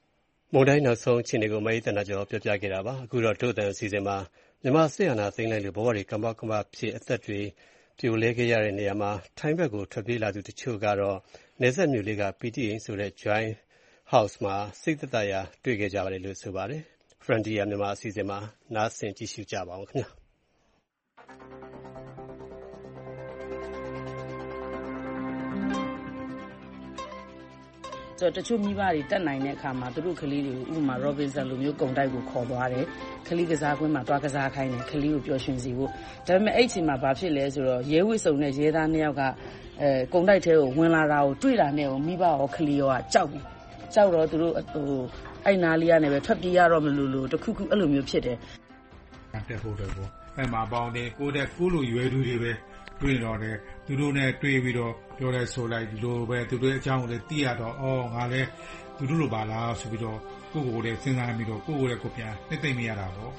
မုန်တိုင်းနောက်ဆုံးအခြေအနေကိုမအေးသန္တာကျော်ပြောပြခဲ့တာပါ။အခုတော့ဒို့အသံအစီအစဉ်မှာမြန်မာစစ်အာဏာသိမ်းလိုက်လို့ဘဝတွေကမ္ဘာကမ္ဘာဖြစ်အသက်တွေပြိုလဲခဲ့ရတဲ့နေရာမှာထိုင်းဘက်ကိုထွက်ပြေးလာသူတချို့ကတော့နယ်စပ်မြို့လေးက ပီတီအိမ်ဆိုတဲ့ Joy House မှာစိတ်သက်သာရာတွေ့ခဲ့ကြပါတယ်လို့ဆိုပါတယ်။ Frontier မြန်မာအစီအစဉ်မှာနားဆင်ကြည့်ရှုကြပါအောင်ခင်ဗျာ။တချို့မိဘတွေတက်နိုင်တဲ့အခါမှာသူတို့ကလေးတွေကိုဥပမာ Robinson လိုမျိုးဂုံတိုက်ကိုခေါ်သွားတယ်။ကလေးကစားကွင်းမှာသွားကစားခိုင်းတယ်။ကလေးကိုပျော်ရွှင်စေဖို့။ဒါပေမဲ့အဲ့ဒီအချိန်မှာဘာဖြစ်လဲဆိုတော့ရဲဝတ်စုံနဲ့ရဲသားနှစ်ယောက်ကအဲဂုံတိုက်ထဲကိုဝင်လာတာကိုတွေ့တာနဲ့မိဘရောကလေးရောကကြောက်ပြီ။ကြောက်တော့သူတို့ဟိုအဲ့နားလေးကနေပဲထွက်ပြေးရတော့မလို့လို့တခုခုအဲ့လိုမျိုးဖြစ်တယ်။တက်ဖို့တော့ပေါ့။အဲ့မှာပေါင်းတယ်ကိုတဲ့ကိုလိုရွယ်သူတွေပဲတွေ့တော့တယ်သူတို့နဲ့တွေ့ပြီးတော့ပြောလဲဆိုလိုက်ဒီလိုပဲသူတို့အကြောင်းကိုလည်းသိရတော့အော်ငါလည်းသူတို့လိုပါလားဆိုပြီးတော့ကိုကိုကိုလည်းစဉ်းစားပြီးတော့ကိုကိုလည်းကိုပြန်သိသိမရတာပေါ့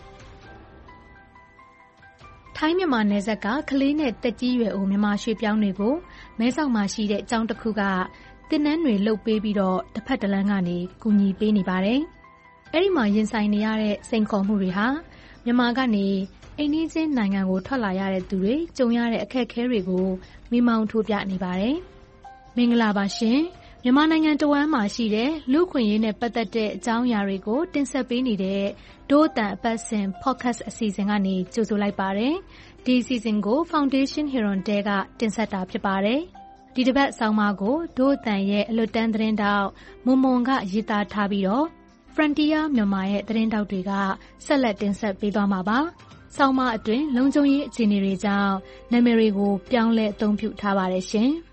ထိုင်းမြန်မာနယ်စပ်ကကလေးနဲ့တက်ကြီးရွယ်အိုမြန်မာရွှေပြောင်းတွေကိုမဲဆောက်မှာရှိတဲ့အကြောင်းတစ်ခုကတင်နန်းတွေလှုပ်ပေးပြီးတော့တစ်ဖက်တစ်လမ်းကနေကူညီပေးနေပါတယ်။အဲ့ဒီမှာရင်ဆိုင်နေရတဲ့စိန်ခေါ်မှုတွေဟာမြန်မာကနေအိမ်နီးချင်းနိုင်ငံကိုထွက်လာရတဲ့သူတွေကြုံရတဲ့အခက်အခဲတွေကိုမိမောင်းထိုးပြနေပါတယ်။မင်္ဂလာပါရှင်။မြန်မာနိုင်ငံတဝမ်းမှာရှိတဲ့လူ့ခွင့်ရေးနဲ့ပတ်သက်တဲ့အကြောင်းအရာတွေကိုတင်ဆက်ပေးနေတဲ့ဒို့အတန်အပတ်စဉ် podcast အစီအစဉ်ကနေကြိုဆိုလိုက်ပါတယ်။ဒီအစီအစဉ်ကို Foundation Heron တဲကတင်ဆက်တာဖြစ်ပါတယ်။ဒီတစ်ပတ်ဆောင်းပါးကိုဒို့အတန်ရဲ့အလွတ်တန်းသတင်းတောက်မွန်မွန်ကရေးသားထားပြီးတော့ Frontier မြန်မာရဲ့သတင်းတောက်တွေကဆက်လက်တင်ဆက်ပေးသွားမှာပါ။ဆောင်းပါးအတွင်းလုံခြုံရေးအခြေအနေတွေကြောင့်နာမည်တွေကိုပြောင်းလဲအသုံးပြုထားပါတယ်ရှင်။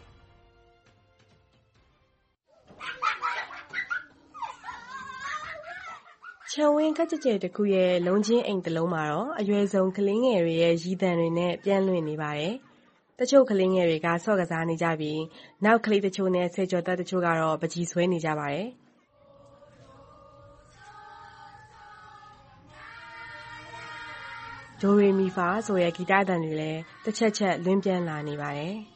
ခြံဝင်းခက်ကြကြဲတစ်ခုရဲ့လုံးချင်းအိမ်တစ်လုံးမှာတော့အရွယ်ဆုံးကလေးငယ်တွေရဲ့ရည်တံတွေနဲ့ပြန့်လွင့်နေပါတယ်။တချို့ကလေးငယ်တွေကဆော့ကစားနေကြပြီးနောက်ကလေးတချို့နဲ့ဆယ်ကျော်သက်တချို့ကတော့ပကြီးဆွဲနေကြပါတယ်။ဒိုရေမီဖာဆိုတဲ့ဂီတအတန်တွေလည်းတစ်ချက်ချက်လွင့်ပြန်းလာနေပါတယ်။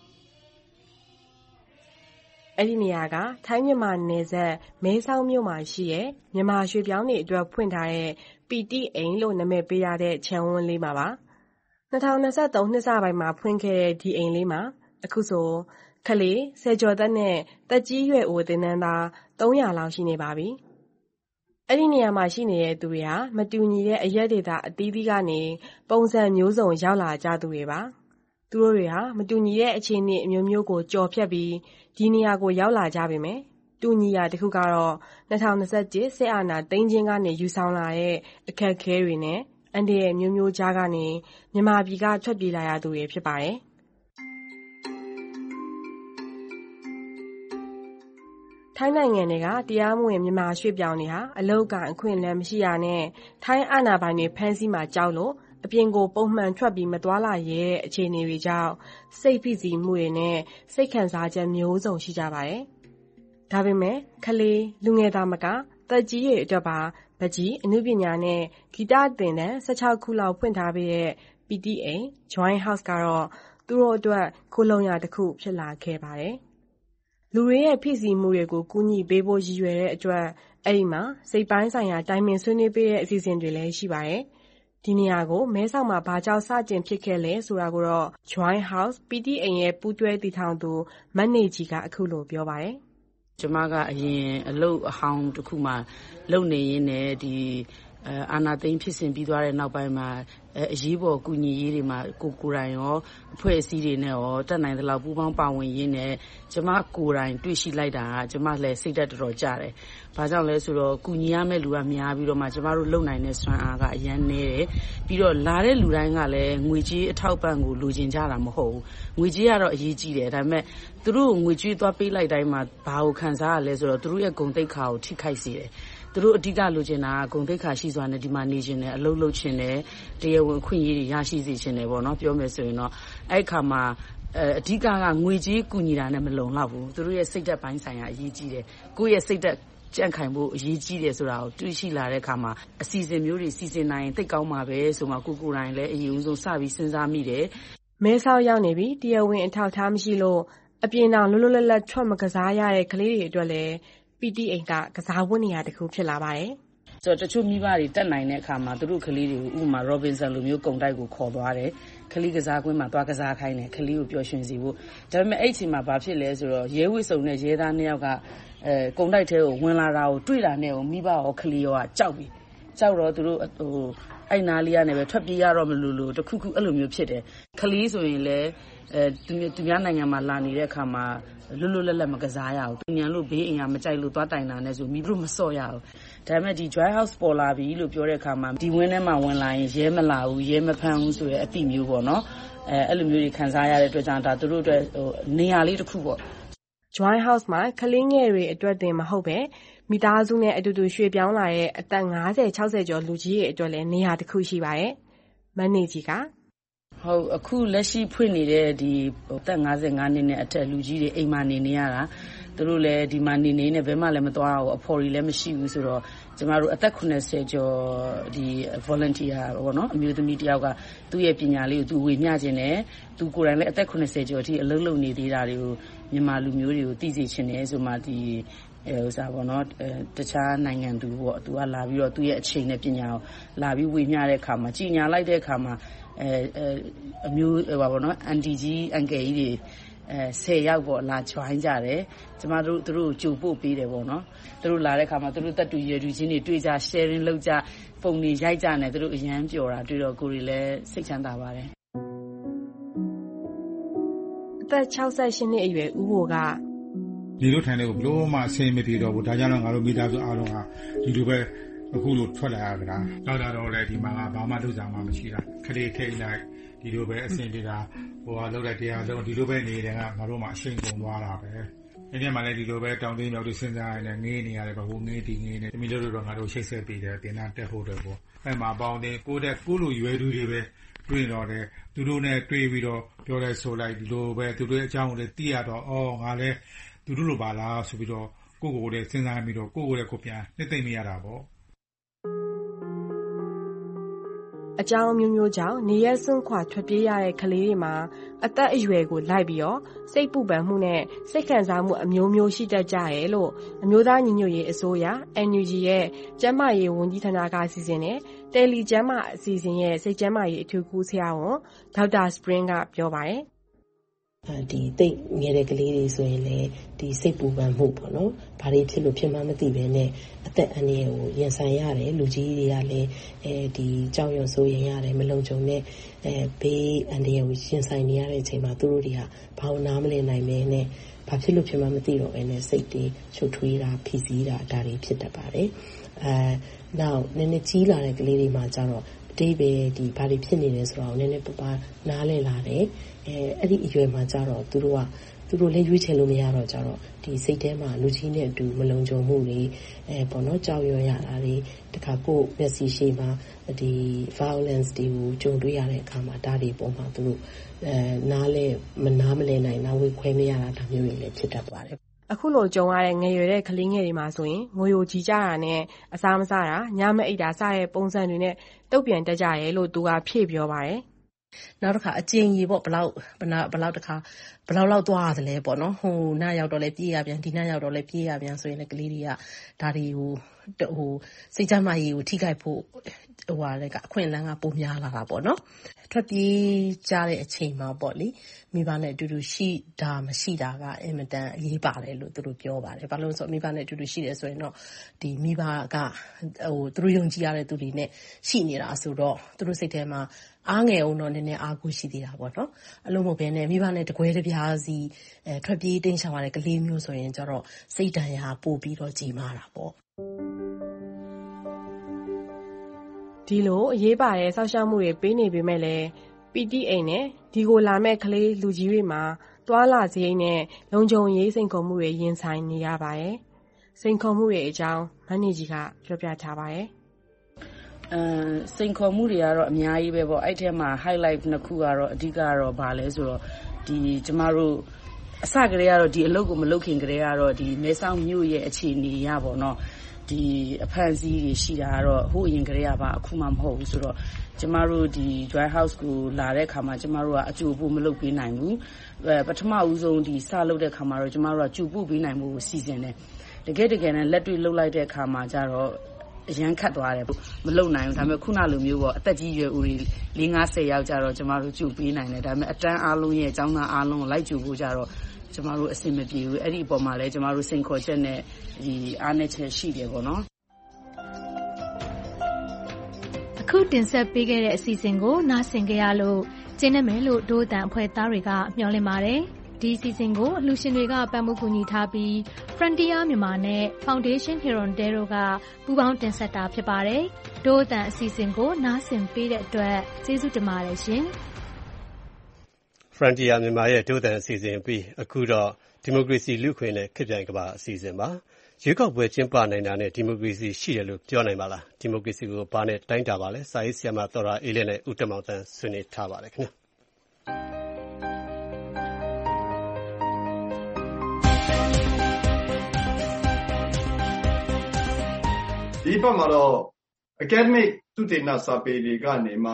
အဲ့ဒီနေရာကထိုင်းမြန်မာနယ်စပ်မဲဆောက်မြို့မှာရှိတဲ့မြန်မာရွှေပြောင်းတွေအတွက်ဖွင့်ထားတဲ့ပီတိအိမ်လို့နာမည်ပေးရတဲ့ခြံဝန်းလေးမှာပါ။၂၀၂၃နှစ်စပိုင်းမှာဖွင့်ခဲ့တဲ့ဒီအိမ်လေးမှာအခုဆိုကလေးဆယ်ကျော်သက်နဲ့တက်ကြီးရွယ်အိုသင်တန်းသားသုံးရာလောက်ရှိနေပါပြီ။အဲ့ဒီနေရာမှာရှိနေတဲ့သူတွေဟာမတူညီတဲ့အရက်ဒေတာအသီးသီးကနေပုံစံမျိုးစုံရောက်လာကြသူတွေပါ။သူတို့တွေဟာမတူညီတဲ့အခြေအနေအမျိုးမျိုးကိုကြော်ဖြတ်ပြီးဒီနေရာကိုရောက်လာကြပေမယ့်တူညီရာတစ်ခုကတော့၂၀၂၁စစ်အာဏာသိမ်းခြင်းကနေယူဆောင်လာတဲ့အခက်အခဲတွေနဲ့အန်ဒီရဲ့မျိုးမျိုးကြားကနေမြန်မာပြည်ကထွက်ပြေးလာရသူတွေဖြစ်ပါတယ်။ထိုင်းနိုင်ငံတွေကတရားမဝင်မြန်မာရွှေ့ပြောင်းတွေဟာအလုပ်ကအခွင့်အလမ်းမရှိရနဲ့ထိုင်းအာဏာပိုင်တွေဖမ်းဆီးမှာကြောက်လို့အပြင်ကိုပုံမှန်ထွက်ပြီးမသွားလာရဲတဲ့အခြေအနေတွေကြောင့်စိတ်ဖိစီးမှုတွေနဲ့စိတ်ခံစားချက်မျိုးစုံရှိကြပါတယ်။ဒါပေမဲ့ကလေးလူငယ်သားမကသက်ကြီးတွေအတွက်ပါပကြီးအမှုပညာနဲ့ဂီတသင်တန်း၁၆ခုလောက်ဖွင့်ထားပေးတဲ့ပီတီအိမ် Joy House ကတော့သူတို့အတွက်ခိုးလုံရတစ်ခုဖြစ်လာခဲ့ပါတယ်။လူတွေရဲ့ဖိစီးမှုတွေကိုကူညီပေးဖို့ရည်ရွယ်တဲ့အတွက်အဲ့ဒီမှာစိတ်ပိုင်းဆိုင်ရာတိုင်ပင်ဆွေးနွေးပေးတဲ့အစီအစဉ်တွေလည်းရှိပါတယ်။ဒီနေရာကိုမဲဆောက်မှာဘာကြောင့်စတင်ဖြစ်ခဲ့လဲဆိုတာကိုတော့ Joy House ပီတီအိမ်ရဲ့ပူးတွဲတည်ထောင်သူမတ်နေကြီးကအခုလိုပြောပါတယ်။ကျမကအရင်အလုပ်အဟောင်းတစ်ခုမှလုပ်နေရင်းနဲ့ဒီအာနာသိန်းဖြစ်စဉ်ပြီးသွားတဲ့နောက်ပိုင်းမှာအရေးပေါ်ကူညီရေးတွေမှာကိုကိုယ်တိုင်ရောအဖွဲ့အစည်းတွေနဲ့ရောတက်နိုင်သလောက်ပူးပေါင်းပါဝင်ရင်းနဲ့ကျမကိုယ်တိုင်တွေ့ရှိလိုက်တာကကျမလည်းစိတ်ဓာတ်တော်တော်ကျတယ်။ဘာကြောင့်လဲဆိုတော့ကူညီရမယ့်လူကများပြီးတော့မှကျမတို့လုံနိုင်တဲ့စွမ်းအားကအရန်နေတယ်။ပြီးတော့လာတဲ့လူတိုင်းကလည်းငွေကြေးအထောက်ပံ့ကိုလိုချင်ကြတာမဟုတ်ဘူး။ငွေကြေးကတော့အရေးကြီးတယ်ဒါပေမဲ့သူတို့ငွေကြေးသွားပေးလိုက်တိုင်းမှာဘာကိုခံစားရလဲဆိုတော့သူတို့ရဲ့ဂုဏ်သိက္ခာကိုထိခိုက်စေတယ်။သူတို့အဓိကလိုချင်တာကဂုဏ်သိက္ခာရှိစွာနဲ့ဒီမှာနေခြင်းနဲ့အလုပ်လုပ်ခြင်းနဲ့တရားဝင်ခွင့်ရေးတွေရရှိစေခြင်းနဲ့ပေါ့နော်ပြောမယ်ဆိုရင်တော့အဲ့ခါမှာအဓိကကငွေကြေးကူညီတာနဲ့မလုံလောက်ဘူးသူတို့ရဲ့စိတ်ဓာတ်ပိုင်းဆိုင်ရာအရေးကြီးတယ်ကိုယ့်ရဲ့စိတ်ဓာတ်ကြံ့ခိုင်ဖို့အရေးကြီးတယ်ဆိုတာကိုတွေ့ရှိလာတဲ့အခါမှာအစီအစဉ်မျိုးတွေစီစဉ်နိုင်သိကောင်းမှာပဲဆိုမှကိုကိုယ်တိုင်လည်းအရင်ဦးဆုံးစပြီးစဉ်းစားမိတယ်မဲဆောက်ရောက်နေပြီတရားဝင်အထောက်ထားမရှိလို့အပြင်အောင်လွတ်လွတ်လပ်လပ်ထွက်မကစားရတဲ့ကလေးတွေအတွက်လည်းပီတီအိမ်ကကစားဝတ်နေရာတစ်ခုဖြစ်လာပါတယ်။ဆိုတော့တချို့မိဘတွေတက်နိုင်တဲ့အခါမှာသူတို့ကလေးတွေကိုဥပမာ Robinson လိုမျိုးကုန်တိုက်ကိုခေါ်သွားတယ်။ကလေးကစားကွင်းမှာသွားကစားခိုင်းတယ်။ကလေးကိုပျော်ရွှင်စေဖို့။ဒါပေမဲ့အဲ့ဒီအချိန်မှာဘာဖြစ်လဲဆိုတော့ရဲဝစ်စုံနဲ့ရဲသားနှစ်ယောက်ကအဲကုန်တိုက်ထဲကိုဝင်လာတာကိုတွေ့တာနဲ့မိဘရောကလေးရောကကြောက်ပြီ။ကြောက်တော့သူတို့ဟိုအဲ့နာလေးကနေပဲထွက်ပြေးရတော့မလို့လို့တခုခုအဲ့လိုမျိုးဖြစ်တယ်။ကလေးဆိုရင်လည်းအဲသူသူများနိုင်ငံမှာလာနေတဲ့အခါမှာလွတ်လွတ်လပ်လပ်မကစားရဘူး။ညံလို့ဘေးအိမ်ကမကြိုက်လို့သွားတိုင်တာနဲ့ဆိုမိတို့မစော့ရဘူး။ဒါပေမဲ့ဒီ dry house ပေါ်လာပြီလို့ပြောတဲ့အခါမှာဒီဝင်းထဲမှာဝင်လာရင်ရဲမလာဘူးရဲမဖမ်းဘူးဆိုရဲအတိမျိုးပေါ့နော်။အဲအဲ့လိုမျိုးတွေခံစားရတဲ့အတွက်ကြောင့်ဒါသူတို့အတွက်ဟိုနေရာလေးတစ်ခုပေါ့။ dry house မှာကလေးငယ်တွေအတွက်တင်မဟုတ်ပဲမိသားစုနဲ့အတူတူရွှေ့ပြောင်းလာတဲ့အသက်၅၀ ၆၀ကျော်လူကြီးတွေအတွက်လည်းနေရာတစ်ခုရှိပါတယ်။မန်နေဂျီကဟုတ်အခုလက်ရှိဖွင့်နေတဲ့ဒီအသက်၅၅နှစ်နဲ့အထက်လူကြီးတွေအိမ်မှာနေနေရတာသူတို့လည်းဒီမှာနေနေနဲ့ဘယ်မှလည်းမသွားဘူးအဖော်ကြီးလည်းမရှိဘူးဆိုတော့ကျမတို့အသက်၇၀ကျော်ဒီ volunteer ပေါ့နော်အမျိုးသမီးတယောက်ကသူ့ရဲ့ပညာလေးကိုသူဝေမျှခြင်းနဲ့သူကိုယ်တိုင်လည်းအသက်၇၀ကျော်အထိအလုပ်လုပ်နေသေးတာတွေကိုမြန်မာလူမျိုးတွေကိုသိစေချင်တယ်ဆိုမှဒီအဲဥစားပေါ့နော်အဲတခြားနိုင်ငံသူပေါ့သူကလာပြီးတော့သူ့ရဲ့အချိန်နဲ့ပညာကိုလာပြီးဝေမျှတဲ့အခါမှာကြီးညာလိုက်တဲ့အခါမှာအဲအမျိုးဟိုပါပေါ့နော်အန်တီကြီးအန်ကယ်ကြီးတွေအဲဆယ်ယောက်ပေါ့လာ join ကြတယ်ကျမတို့သူတို့ကြိုပို့ပေးတယ်ပေါ့နော်သူတို့လာတဲ့အခါမှာသူတို့တက်တူရည်တူချင်းတွေတွေ့ကြ sharing လုပ်ကြပုံတွေရိုက်ကြနေသူတို့အရန်ပျော်တာတွေ့တော့ကိုယ်တွေလည်းစိတ်ချမ်းသာပါတယ်အသက်၆၈နှစ်အရွယ်ဦးဘိုကဒီလိုထိုင်တဲ့ကိုဘလို့မှအဆင်မပြေတော့ဘူးဒါကြောင့်လည်းငါတို့မိသားစုအားလုံးကဒီလိုပဲအခုလိုထွက်လာရကြတာတော့တော့လည်းဒီမှာကဘာမှလုပ်ကြမှာမရှိတာခလေးထိတ်လိုက်ဒီလိုပဲအဆင်ပြေတာဟိုကလောက်တဲ့တရားလုံးဒီလိုပဲနေတယ်ကငါတို့မှအရှိန်ကုန်သွားတာပဲဒီနေ့မှလည်းဒီလိုပဲတောင်းတင်းရောက်ပြီးစဉ်းစားနေငေးနေရတယ်ဘာဟိုငေးတီငေးနေတမီးတို့တော့ငါတို့ချိတ်ဆက်ပြီးတယ်တင်တာတက်ဖို့တယ်ပေါ့အဲ့မှာပေါင်းတယ်ကိုတဲ့ကိုလိုရွယ်သူတွေပဲတွေ့တော့တယ်သူတို့နဲ့တွေ့ပြီးတော့ပြောလဲဆိုလိုက်ဒီလိုပဲသူတို့အကြောင်းကိုလည်းသိရတော့အော်ငါလည်းသူတို့လိုပါလားဆိုပြီးတော့ကိုကိုကိုလည်းစဉ်းစားပြီးတော့ကိုကိုလည်းကိုပြန်နှစ်သိမ့်မရတာပေါ့အကြောင်းမျိုးမျိုးကြောင့်နေရစွန့်ခွာထွက်ပြေးရတဲ့ကလေးတွေမှာအသက်အရွယ်ကိုလိုက်ပြီးတော့စိတ်ပူပန်မှုနဲ့စိတ်ခံစားမှုအမျိုးမျိုးရှိတတ်ကြတယ်လို့အမျိုးသားညီညွတ်ရေးအစိုးရ အန်ယူဂျီ ရဲ့ကျန်းမာရေးဝန်ကြီးဌာနကစီစဉ်တဲ့တယ်လီကျန်းမာအစီအစဉ်ရဲ့စိတ်ကျန်းမာရေးအထူးကူးဆရာဝန်ဒေါက်တာစပရင်ကပြောပါတယ်ဒီတိတ်ငယ်တဲ့ကလေးတွေဆိုရင်လည်းဒီစိတ်ပူပန်မှုပေါ့နော်ဘာတွေဖြစ်လို့ဖြစ်မှမသိပဲနဲ့အသက်အန္တရာယ်ကိုရင်ဆိုင်ရတယ်လူကြီးတွေကလည်းအဲဒီကြောက်ရွံ့စိုးရိမ်ရတယ်မလုံခြုံတဲ့အဲဘေးအန္တရာယ်ကိုရင်ဆိုင်နေရတဲ့အချိန်မှာသူတို့တွေကဘာလို့နားမလည်နိုင်မဲနဲ့ဘာဖြစ်လို့ဖြစ်မှမသိတော့ပဲနဲ့စိတ်တွေချုပ်ထွေးတာဖိစီးတာဒါတွေဖြစ်တတ်ပါတယ်အဲနောက်နည်းနည်းကြီးလာတဲ့ကလေးတွေမှာကျတော့အတိတ်ပဲဒီဘာတွေဖြစ်နေလဲဆိုတော့နည်းနည်းပပနားလည်လာတယ်အဲအဲ့ဒီအရွယ်မှာကျတော့သူတို့ကသူတို့လည်းရွေးချယ်လို့မရတော့ကြတော့ဒီစိတ်ထဲမှာလူကြီးနဲ့အတူမလုံခြုံမှုတွေအဲပေါ့နော်ကြောက်ရွံ့ရတာတွေတခါကိုမျက်စိရှိမှာဒီ violence တွေကိုကြုံတွေ့ရတဲ့အခါမှာဒါတွေပုံမှာသူတို့အဲနားလဲမနားမလဲနိုင်နားဝေခွဲမရတာဒါမျိုးတွေလည်းဖြစ်တတ်ပါတယ်အခုလိုကြုံရတဲ့ငယ်ရွယ်တဲ့ကလေးငယ်တွေမှာဆိုရင်ငိုယိုကြီးကြတာနဲ့အစားမစားတာညမအိပ်တာစတဲ့ပုံစံတွေနဲ့တုတ်ပြန်တတ်ကြရဲလို့သူကဖြည့်ပြောပါတယ်နောက်တစ်ခါအကျဉ်းကြီးပေါ့ဘလောက်ဘလောက်ဘလောက်တစ်ခါဘလောက်လောက်သွားရသလဲပေါ့နော်ဟိုနားရောက်တော့လဲပြေးရပြန်ဒီနားရောက်တော့လဲပြေးရပြန်ဆိုရင်လည်းကလေးတွေကဒါတွေဟိုဟိုစိတ်ကြမ်းမာရေးကိုထိခိုက်ဖို့ဟိုဟာလည်းကအခွင့်အလမ်းကပိုများလာတာပေါ့နော်ထွက်ပြေးကြတဲ့အချိန်မှာပေါ့လေမိဘနဲ့အတူတူရှိတာမရှိတာကအင်မတန်အရေးပါတယ်လို့သူတို့ပြောပါတယ်ဘာလို့လဲဆိုတော့မိဘနဲ့အတူတူရှိတယ်ဆိုရင်တော့ဒီမိဘကဟိုသူတို့ယုံကြည်ရတဲ့သူတွေနဲ့ရှိနေတာဆိုတော့သူတို့စိတ်ထဲမှာအားငယ်အောင်တော့နည်းနည်းအားကိုးရှိသေးတာပေါ့နော်အလုံးမဟုတ်ဘဲနဲ့မိဘနဲ့တကွဲတပြားစီအဲထွက်ပြေးတိမ်းရှောင်ရတဲ့ကလေးမျိုးဆိုရင်ကျတော့စိတ်ဒဏ်ရာပို့ပြီးတော့ကြီးမားတာပေါ့ဒီလိုအရေးပါတဲ့ဆောက်ရှောက်မှုတွေပေးနေပေမဲ့လည်းပီတီအိမ်နဲ့ဒီကိုလာမဲ့ကလေးလူကြီးတွေမှာတွာလာစရိတ်နဲ့လုံခြုံရေးစိန်ခေါ်မှုတွေရင်ဆိုင်နေရပါတယ်စိန်ခေါ်မှုတွေအကြောင်းမန်နေဂျီကပြောပြထားပါတယ်အဲစိန်ခေါ်မှုတွေကတော့အများကြီးပဲပေါ့အဲ့ထဲမှာ highlight နှစ်ခုကတော့အဓိကကတော့ဗာလဲဆိုတော့ဒီကျမတို့အစကတည်းကတော့ဒီအလုပ်ကိုမလုပ်ခင်ကတည်းကတော့ဒီမဲဆောက်မြို့ရဲ့အခြေအနေရပေါ့နော်ဒီအဖန်စီးတွေရှိတာကတော့ဟိုအရင်ကတည်းကပါအခုမှမဟုတ်ဘူးဆိုတော့ကျမတို့ဒီ dry house ကိုလာတဲ့ခါမှာကျမတို့ကအကျိုးပို့မလုပ်ပေးနိုင်ဘူးအဲပထမဦးဆုံးဒီစလုပ်တဲ့ခါမှာတော့ကျမတို့ကကျူပို့ပေးနိုင်ဖို့စီစဉ်တယ်တကယ်တကယ်နဲ့လက်တွေ့လှုပ်လိုက်တဲ့အခါမှာကျတော့အရန်ခတ်သွားတယ်မလုံနိုင်ဘူးဒါပေမဲ့ခုနလိုမျိုးပေါ့အသက်ကြီးရွယ်ဦးတွေလေးငါးဆယ်ယောက်ကြတော့ကျမတို့ကြိုပေးနိုင်တယ်ဒါပေမဲ့အတန်းအားလုံးရဲ့အကြောင်းသားအားလုံးကိုလိုက်ကြိုဖို့ကြတော့ကျမတို့အဆင်မပြေဘူးအဲ့ဒီအပေါ်မှာလည်းကျမတို့စိန်ခေါ်ချက်နဲ့ဒီအားနည်းချက်ရှိတယ်ပေါ့နော်အခုတင်ဆက်ပေးခဲ့တဲ့အစီအစဉ်ကိုနားဆင်ကြရလို့ကျင်းနေမယ်လို့ဒို့အတန်အဖွဲ့သားတွေကမျှော်လင့်ပါတယ်ဒီအစီအစဉ်ကိုအလှူရှင်တွေကပံ့ပိုးကူညီထားပြီး Frontier မြန်မာနဲ့ Foundation Heronde တို့ကပူးပေါင်းတင်ဆက်တာဖြစ်ပါတယ်ဒို့အတန်အစီအစဉ်ကိုနားဆင်ပေးတဲ့အတွက်ကျေးဇူးတင်ပါတယ်ရှင် Frontier မြန်မာရဲ့ဒို့အတန်အစီအစဉ်ပြီးအခုတော့ဒီမိုကရေစီလူ့အခွင့်နဲ့ခေတ်ပြိုင်ကမ္ဘာအစီအစဉ်ပါရွေးကောက်ပွဲကျင်းပနိုင်တာနဲ့ဒီမိုကရေစီရှိတယ်လို့ပြောနိုင်ပါလားဒီမိုကရေစီကိုဘာနဲ့တိုင်းတာပါလဲစာရေးဆရာမတော်ရာအေးလေးနဲ့ဦးတမောင်တန်းဆွေးနွေးထားပါတယ်ခင်ဗျာဒီဘက်မှာတော့ academic သုတေသနစာပေတွေကနေမှ